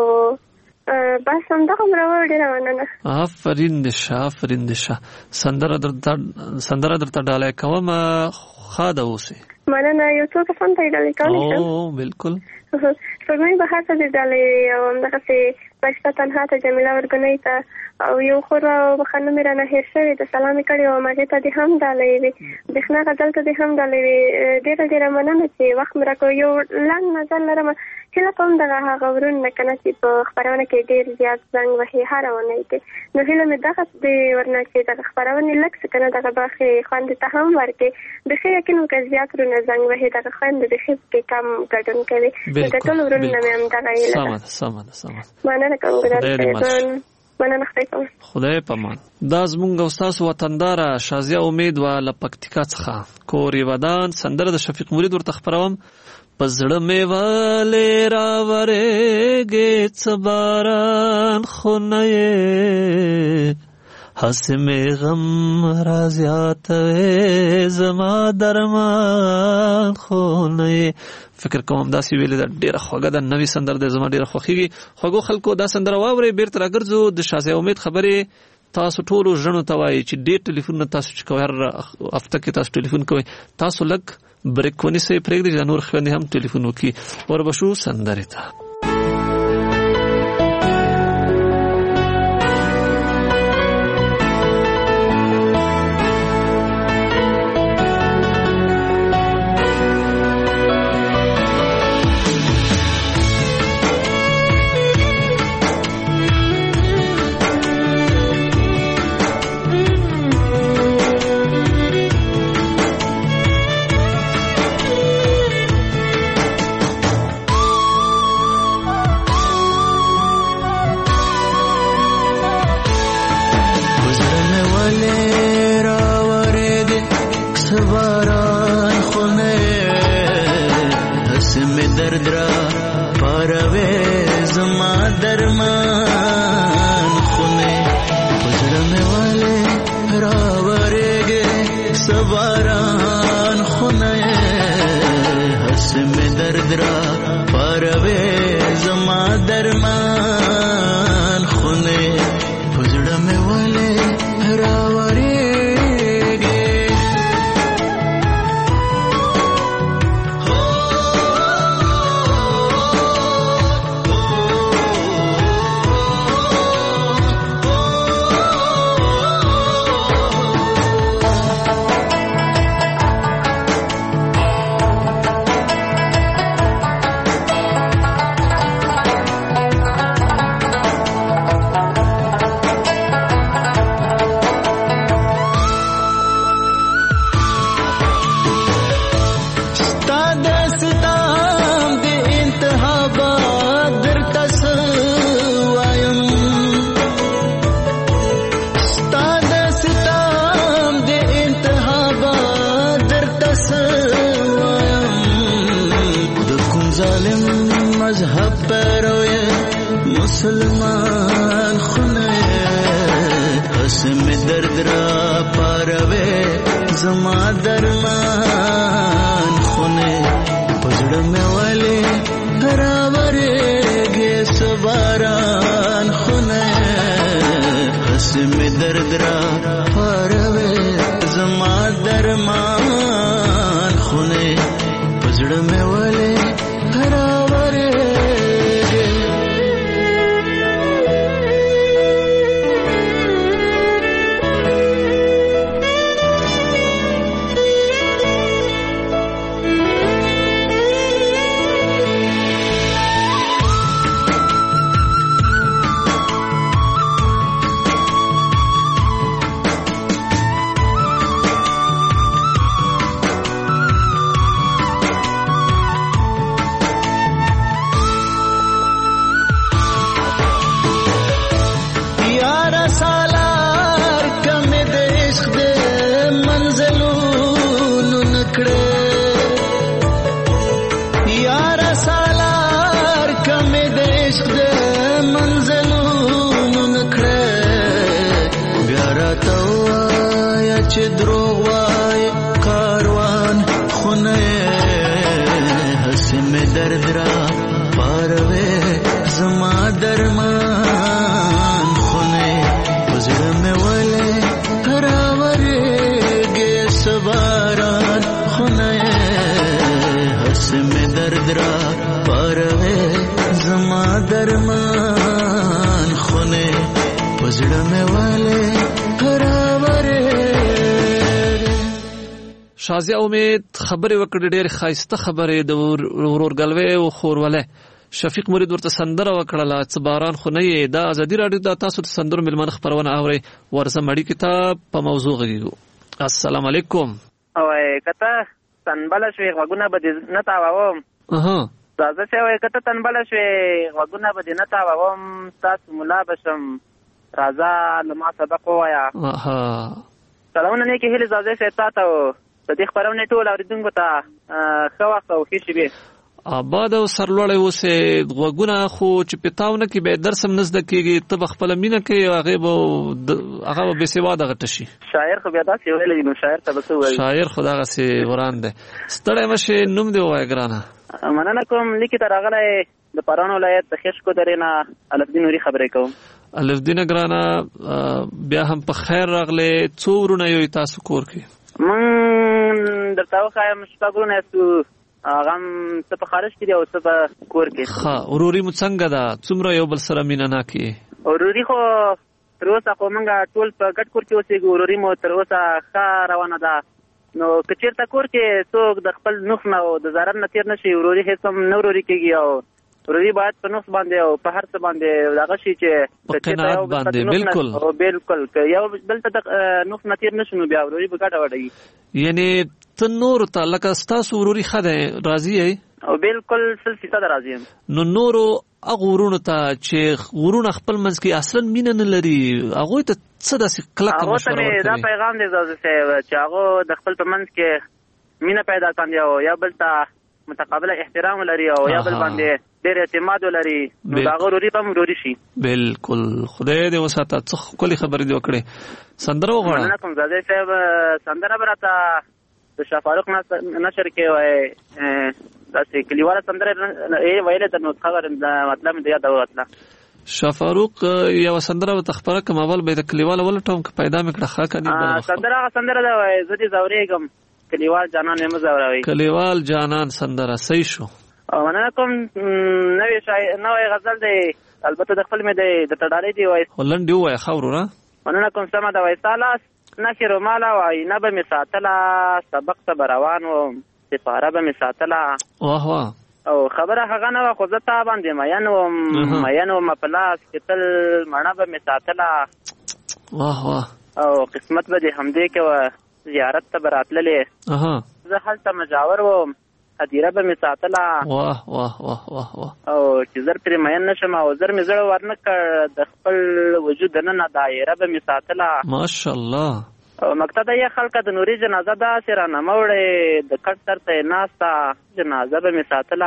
Speaker 8: بس همدغه مرور ډېره مننه
Speaker 7: آفرین دې شه آفرین دې شه سندره درته سندره درته ډالۍ کوم ښه ده اوسې
Speaker 8: مننه یو څو کسان ته یې ډالۍ کولی شم
Speaker 7: او بالکل
Speaker 8: سپوږمۍ بهار ته دې ډالۍ او همدغسې بشپه تنها ته جمیله ورګنۍ ته او یو خور او بخښنه مې رانه هېر شوې ده سلام یې کړی او ماغې ته دې هم ډالۍ وي برېښنا غزل ته دې هم ډالۍ وي ډېره ډېره مننه چې وخت مې راکړو یو لنډ نظر لرم هیله کوم دغه هغه ورونه که نه چې په خپرونه کې ډېر زیات زنګ وهي هره اونۍ کې نو هیله مې دغه دی ورنه چې دغه خپرونې لږ څه که نه دغه برخې خوندې ته هم ورکړي بیخي یقین وکړه زیات ورونه زنګ وهي دغه خویندې بیخي پکې کم ګډون کوي نو د ټولو ورونو نه مې همدغه هیله ده
Speaker 7: سمه ده سمه ده
Speaker 8: مننه کوم ګران مننه خدای کوم
Speaker 7: خدای پامان دا زمونږ او ستاسو وطنداره شازیا امید و له پکتیکا څخه کورې ودان سندره د شفیق مرید ورته خپروم په زړه مې ولې راورېږې څه باران خو نه یې حسم غم رازیاتوي زما درمان خونه. فکر کوم دا سی ویل دا ډیره خوږه ده، نوې سندره ده، زما ډیره خوښیږي. خوږو خلکو دا سندره واورئ. بیرته راګرځو د شازیه امید خبرې تاسو ټولو ژڼو ته وایي چې ډېر ټلیفونونه تاسو چې کوئ، هر هفته کې تاسو ټلیفون کوئ، تاسو لږ بریک ونیسئ، پرېږدئ چې نور خویندې هم ټلیفون وکړي. وربشو سندرې ته.
Speaker 11: مسلمان خونه حسم درد را پاروے زما درمان خونه پزړه مې والے راورې گے سباران خونه حسم درد را پاروے زما درمان خونه پزړه مې والے راورې چې دروغ وای کاروان خونه حسم درد را پاروي زما درمان خونه وزړه مې ولې راورېږي سباران خونه حسم درد را پاروي زما درمان خونه وزړه مې ولې
Speaker 7: شازیه امید خبرې وکړې، ډېر ښایسته خبرې د ورورګلوۍ او خورولۍ. شفیق مرید ورته سندره وکړله څه باران خو نه یې. دا ازادي راډیو د تاسو د سندرو مېلمانه خپرونه اورئ. ورځم اړیکې ته په موضوع غږیږو. السلام علیکم.
Speaker 12: وای کته تنبله شوې غوږونه به دې نه تاووم.
Speaker 7: اها
Speaker 12: راځه چې وای کته تنبله شوې غوږونه به دې نه تاووم، ستاسو ملا به شم، راځه له ما سبق ووایه.
Speaker 7: اها
Speaker 12: سلامونه نیکې هیلې زازې صاحب تا ته د دې خپرونې ټول اورېدونکو ته ښه وخت او ښې شېبې.
Speaker 7: آباد او سرلوړی اوسې غوږونه خو چې پتاونه کې به درس هم نزده کېږي ته به خپله مینه کوي هغې به هغه به بېسواده غټه شي.
Speaker 12: شاعر خو بیا داسې ویلی نو شاعر ته به څه وایي؟
Speaker 7: شاعر خو دغسې وران دی. ستړی مه شې، نوم دې ووایه ګرانه.
Speaker 12: مننه کوم. لیکې ته راغلی د پروان ولایت د خشکو درې نه الفدین نوري خبرې کوم.
Speaker 7: الفدین ګرانه بیا هم په خیر راغلی. څو ورونه یو تاسو کور کې؟
Speaker 12: موږ درته وښایم شپږ ورونه یاستو. هغه هم څه په خارج کې دي او څه په کور کې.
Speaker 7: ښه، وروري مو څنګه ده؟ څومره یو بل سره مینه ناک یې؟
Speaker 12: وروري خو تر اوسه خو موږ ټول په ګډ کور کې اوسېږو. وروري مو تر اوسه ښه روانه ده. نو که چېرته کور کې څوک د خپل نقص نه او د ضرر نه تېر نه شي وروري هېڅ هم نه وروري کېږي او وروري باید په نقص باندې او په هر څه باندې دغه شي چې
Speaker 7: په قناعت باندې. بالکل
Speaker 12: بالکل که یو بل ته د نقص نه تېر نه شي نو بیا وروري په ګډه وډوي.
Speaker 7: یعنې ته نورو ته لکه ستاسو وروري ښه دی، راضي یې؟
Speaker 12: او بالکل سل فیصده راضي یم.
Speaker 7: نو نورو هغو ورونو ته چې ورونه خپل منځ کې اصلا مینه نه لري هغوی ته څه داسې کلکه مشوره ورکوي؟
Speaker 12: هغو ته مې دا پیغام دی زازي صاحب چې هغو د خپل په منځ کې مینه پیدا کاندي او یا بل ته متقابله احترام ولري او یا بل باندې ډېر اعتماد ولري نو د هغه وروري به هم وروري شي.
Speaker 7: بالکل. خدای دې وساته. څه ښکلې خبرې دې وکړې. سندره وغواړه.
Speaker 12: مننه کوم زازي صاحب. سندره به راته د شاه فاروق نشر کې وایي داسې کلیواله سندره یې ویلې ده نو خبر مطلب مې د یاده ووتله.
Speaker 7: شاه فاروق یوه سندره به ته خپره کړم اول به یې د کلیواله ولټوم که پیدا مې کړه ښه که
Speaker 12: سندره هغه سندره ده وایي زه دې ځورېږم کلیوال جانان یې مه ځوروئ.
Speaker 7: کلیوال جانان سندره صحیح شو.
Speaker 12: مننه کوم. نوی نوی غزل دی البته د خپل مې دی د تډالۍ دی وایي
Speaker 7: خو لنډ یې ووایه ښه وروره.
Speaker 12: مننه کوم. سمه ده وایي ستا لاس نښې روماله او آینه به مې ساتله سبق ته به روان وم سپاره به مې ساتله.
Speaker 7: واه واه.
Speaker 12: او خبره هغه نه وه خو زه تا باندې مین وم مین وم په لاس کې تل مڼه به مې ساتله.
Speaker 7: واه واه.
Speaker 12: او قسمت به دې همدې کې وه زیارت ته به راتللې زه هلته مجاور وم هدیره به مې ساتله.
Speaker 7: واه واه واه واه واه.
Speaker 12: او چې زر پرې مین نه شم او زر مې زړه ورنه کړ د خپل وجود دننه دایره به مې ساتله.
Speaker 7: ماشاءالله.
Speaker 12: او مقصد یې خلکه د نوري جنازه داسې رانه مه وړې د کټ سر ته یې ناسته جنازه به مې ساتله.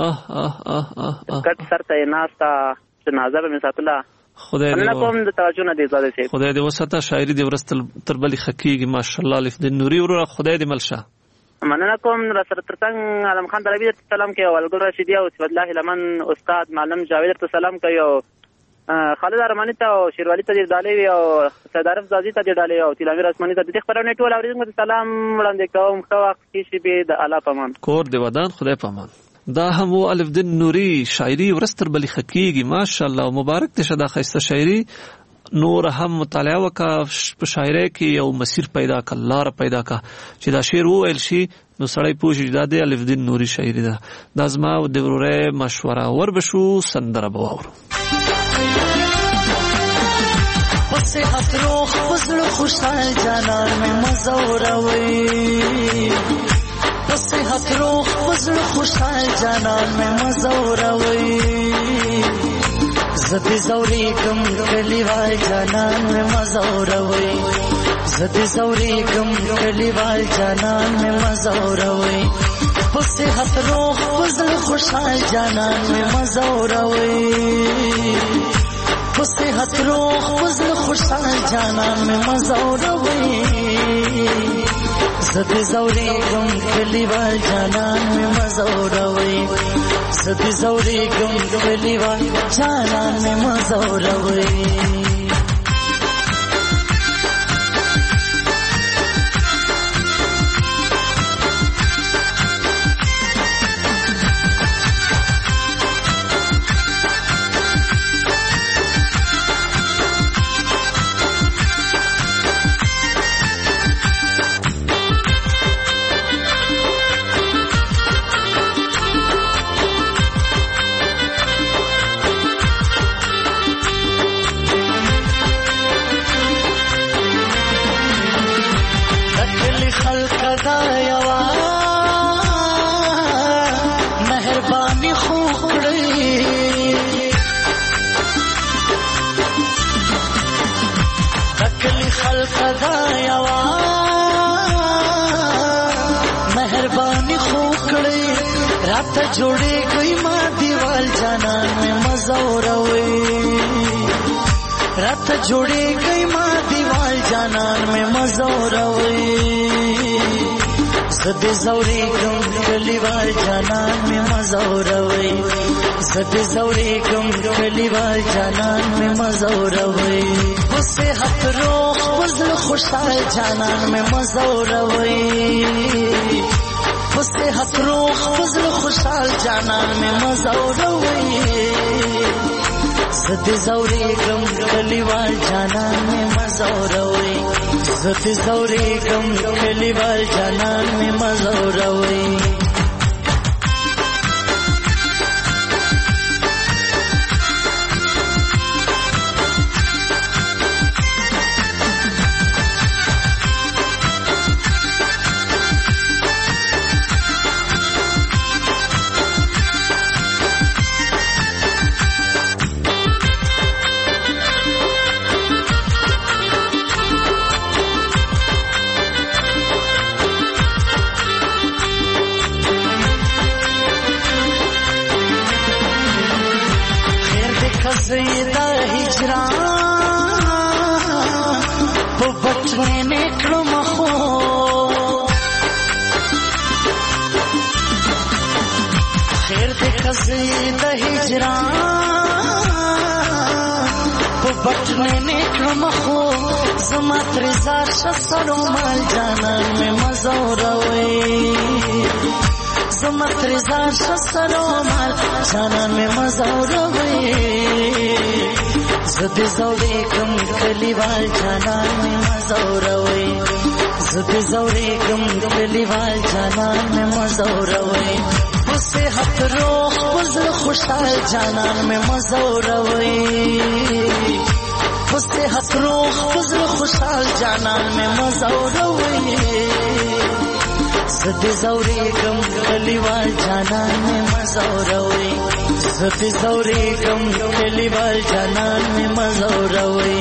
Speaker 12: د کټ سر ته یې ناسته جنازه به مې ساتله.
Speaker 7: خدای دې
Speaker 12: کوم د توجه نه دی زاده صاحب.
Speaker 7: خدای دې وساته. شاعري دې ورځ تر بلې ښه کېږي ماشاءالله. الفدین نوري وروره خدای دې مل شه.
Speaker 12: مننه کوم. را سره تر څنګ عالم خان طلبي درته سلام کوي او ګل راشدي او صفت الله لمن استاد معلم جاوید درته سلام کوي او خالد ارماني ته او شیروالي ته دې ډالۍ وي او سید عارف زازي ته دې ډالۍ او تیلامیر اسماني ته دې خبرونه ټول اورېدونکو ته سلام وړاندې کوم. ښه وخت کېشي به د الله پامان.
Speaker 7: کور دې ودان خدای پامان. دا هم و الفدین نوري شاعري ورځ تر بلې ښه کېږي ماشاءالله. مبارک دې شه دا ښایسته شاعري نور هم مطالعه وکړه په شاعرۍ کې یو مسیر پیدا کړه لاره پیدا کړه چې دا شعر وویل شي نو سړی پوه شي دا د الفدین نوري شاعري ده. دا زما او د ورورۍ مشوره. ور به شو سندره به واورو.
Speaker 11: صحت روح فضل خوشحال جانان میں مزوروی صحت روح فضل خوشحال جانان میں مزوروی زد زوری کم کلیوال جانان میں مزوروی زد زوری کم کلیوال جانان میں مزوروی صحت روح فضل خوشحال جانان میں مزوروی صحت روح فضل خوشحال جانان میں مزوروی زد زوری گم کلیوال جانان میں مزوروی زد زوری گم کلیوال جانان میں مزوروی. रात जोड़े कोई माँ दीवाल जानन में मजा उड़ावे रात जोड़े कोई माँ दीवाल जानन में मजा उड़ावे सदे जौरे गम कलीवाल जानन में मजा उड़ावे सदे जौरे गम कलीवाल जानन में मजा उड़ावे उसे हाथ रोक फजल खुशहाल जानन में मजा उड़ावे उसे हाथ रोक फजल खुशहाल जानन में मजा उड़ावे सदे जौरे गम कलीवाल जानन में मजा उड़ावे सदे जौरे गम कलीवाल जानन में मजा उड़ावे सैदा हिजरान वो बचने निकलो मखो खैर देखा सैदा हिजरान वो बचने निकलो मखो जमा त्रिजार शसरो माल जानन में मजा उड़ावे जमा त्रिजार शसरो माल जानन में मजा उड़ावे ज़द ज़ौरे गम कलीवाल जानन में मजा उड़ावे ज़द ज़ौरे गम कलीवाल जानन में मजा उड़ावे उसे हाथ रोक फजल खुशहाल जानन में मजा उड़ावे उसे हाथ रोक फजल खुशहाल जानन में मजा उड़ावे ज़द ज़ौरे गम कलीवाल जानन में मजा उड़ावे ज़द ज़ौरे गम कलीवाल जानन में मजा उड़ावे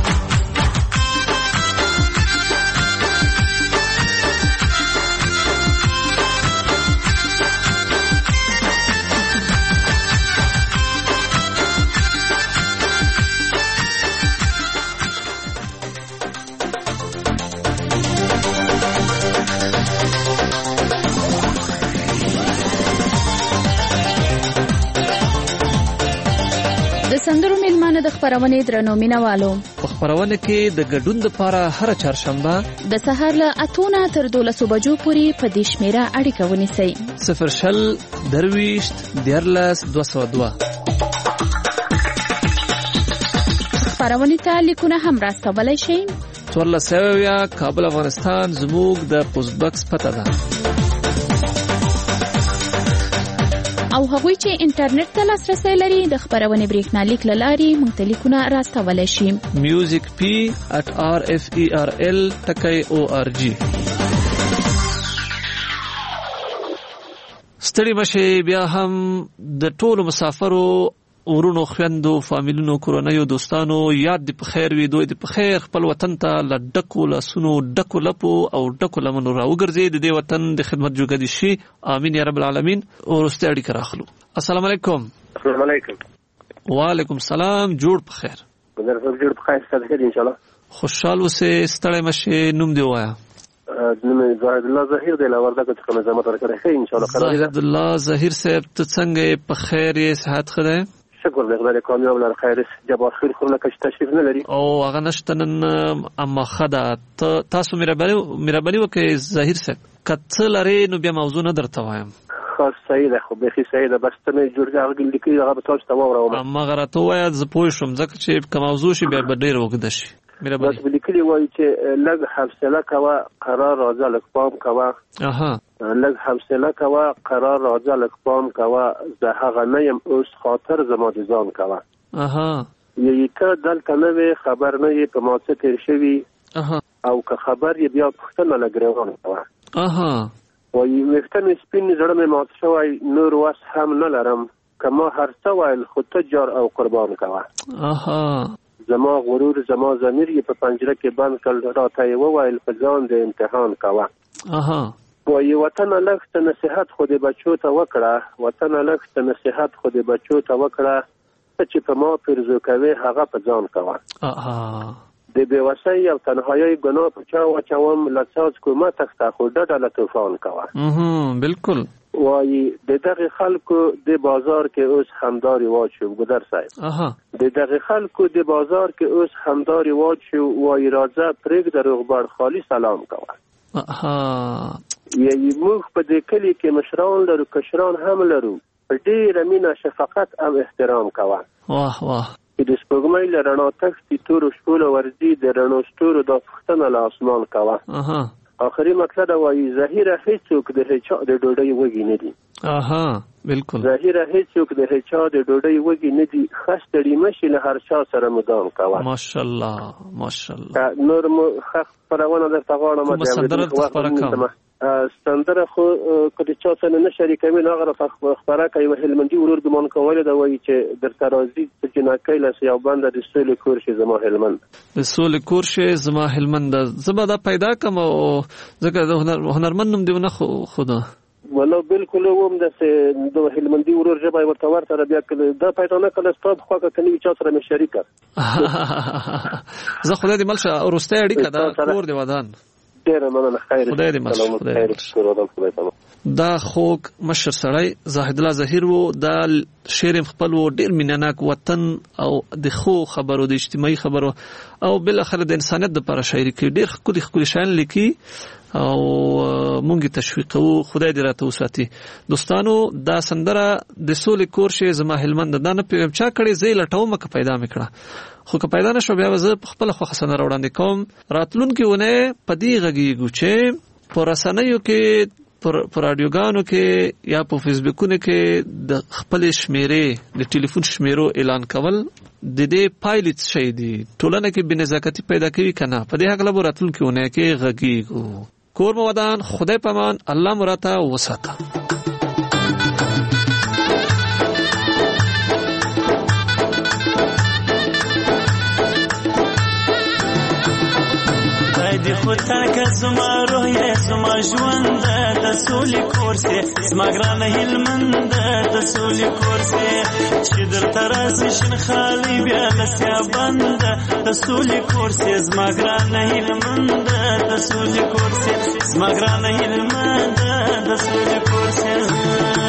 Speaker 13: سندرو میلمانه د خبرونه درنو مینوالو
Speaker 7: په خبرونه کې د ګډون لپاره هر چهارشنبه
Speaker 13: د سهار له اتونه تر دولسو بجو پورې په دې شمیره اړیکه ونیسئ
Speaker 7: صفر شل درویشت دیارلس دوه سوه دوه
Speaker 13: خبرونه ته لیکونه هم راستولی شئ
Speaker 7: څوارلس سوه اویا کابل افغانستان زموږ د پوسټ باکس پته ده
Speaker 13: او هغوی چې انټرنیټ ته لاسرسی لري د خبرونه بریښنالیک له لارې موږ ته لیکونه راستولی شي
Speaker 7: میوزیک پی ات آر اف ای آر ال ټکی او آر جی ستړي مشه بیا هم د ټولو مسافرو ورونو خويندو فامیلونو کورونیو دوستانو یاد دی په خیر وي دوی دی په خیر خپل وطن ته لډکو لاسونو ډکو لپو او ډکو لمنو راوګرځي د دې وطن د خدمت جوګدي شي امين یا رب العالمین ورسته اړیکه راخلو السلام علیکم
Speaker 14: السلام علیکم
Speaker 7: وعلیکم السلام جوړ په خیر
Speaker 14: ګذر صاحب جوړ په خیر ستاسو ان شاء الله
Speaker 7: خوشحال اوسه ستړی مشه نوم دی وایا
Speaker 14: نوم زاهد الله ظهیر دی لورده څخه نظامت ورکړی ان شاء الله
Speaker 7: زاهد الله ظهیر صاحب ته څنګه په خیر یې صحت خره
Speaker 14: شکر دې خدای کامیاب لر خیر جبار خیر خو لکه تشریف نه لري
Speaker 7: او هغه نشتنن اما خدا تاسو مهرباني مهرباني وکړئ ظهیر صاحب کته لري نو بیا موضوع نه درته وایم
Speaker 14: خاص صحیح ده خو به صحیح ده بس ته جوړ هغه لیکي هغه به تاسو ته واورم
Speaker 7: اما غره ته وای ز پوه شم ځکه چې کوم موضوع شي بیا ډیر وګد شي
Speaker 14: مهرباني بس لیکلي وای چې لږ حوصله کوه قرار راځه لږ پام کوه
Speaker 7: اها
Speaker 14: لږ حوصله کوه قرار راځه لږ پام کوه زه هغه نه یم اوس خاطر زما د ځان کوه
Speaker 7: اها
Speaker 14: یی ته دلته نه وي خبر نه یې په ما څه تیر شوي
Speaker 7: اها
Speaker 14: او که خبر یې بیا پوښتنه لګریوان کوه
Speaker 7: اها
Speaker 14: وای وخت مې سپین زړه مې مات شوی نور واس هم نه لرم که ما هر څه وایل خو ته جار او قربان کوه
Speaker 7: اها
Speaker 14: زما غرور زما ضمیر یې په پنجره کې بند کړ راته یې وویل په ځان د امتحان کوه
Speaker 7: اها
Speaker 14: وایي وطن لږ څه نصیحت خو د بچو ته وکړه، وطن لږ څه نصیحت خو د بچو ته وکړه، څه چې په ما پرزو کوي هغه په ځان کوه. د بېوسۍ او تنهایۍ ګناه په چا واچوم، له څاڅکو مه تښته خو ډډه له طوفان کوه.
Speaker 7: بالکل.
Speaker 14: وایي د دغه خلکو د بازار کې اوس همدا رواج شو. ګودر صاحب د دغه خلکو د بازار کې اوس همدا رواج شو. وایي راځه پرېږده روغبړ خالي سلام کوه. یعنې موږ په دې کلي کې مشران لرو، کشران هم لرو، په ډېره مینه شفقت او احترام کوه.
Speaker 7: واه واه
Speaker 14: چې د سپوږمۍ له رڼا تښتي تورو شپو له ورځي، د رڼو ستورو دا پوښتنه له اسمان کوه. آخري مطلب وایي ظاهره هیڅوک د هیچا د ډوډۍ وږي نه دي.
Speaker 7: اها بالکل.
Speaker 14: ظاهره هیڅوک د هیچا د ډوډۍ وږي نه دي. ښه ستړي مشي له هر چا سره مدام کوه.
Speaker 7: ماشاءالله ماشاءالله.
Speaker 14: نور مو ښه خپرونه درته غواړم.
Speaker 7: کومه سندره درته خپره کوم؟
Speaker 14: سندره خو که د چا سره نه شریکوي نو هغه راته خپره کوي. یو هلمندي ورور ګمان کولی ده، وایي چې درته راځي چې جنکۍ له سیابنده د سولې کور شي زما هلمند،
Speaker 7: د سولې کور شي زما هلمند. زه به دا پیدا کړم او ځکه د هنرمند نوم دې ونه ښوده.
Speaker 14: والله بالکل وم داسې د هلمندي ورور ژبه یې ورته ورته بیا دا پیدا نه کړله ستا په خوا که که نه وي چا سره مې شریکه.
Speaker 7: زه خدای دې مل شه وروستۍ اړیکه ده کور دې ودان.
Speaker 14: ډېره مننه. خیر
Speaker 7: خدای دې مل دا خوږ مشر سړی زاهد الله ظهیر و. دا شعر خپل و، ډېر مینهناک وطن او د خو خبرو د اجتماعي خبرو او بالاخره د انسانیت دپاره شاعري کوي. ډېر ښکلي ښکلي شیان لیکي او مونږ یې تشویقوو. خدای دې راته وساتي. دوستانو دا سندره د سولې کور شي زما هلمند دا نه پوهېږم چا کړې، زه یې لټوم که پیدا مې کړه، خو که پیدا نه شو بیا به زه په خپله خوښه سندره وړاندې کوم. راتلونکې اونۍ په دې غږېږو چې په رسنیو کې، په راډیوګانو کې یا په فیسبوکونو کې د خپلې شمیرې د ټلیفون شمیرو اعلان کول د دې پایلې څه شی دي؟ ټولنه کې بې نزاکتي پیدا کوي که نه؟ په دې هکله به راتلونکې اونۍ کې غږېږو. کور مو ودان. خدای پامان. الله مو راته وساته.
Speaker 15: د خطر که زما روح یې زما ژوند د سولې کور سي، زما ګرانه هلمند د سولې کور سي، چې درته راسي شین خالي بیا له سیابند د سولې کور سي، زما ګرانه هلمند د سولې کور سي، زما ګرانه هلمند د سولې کور سي.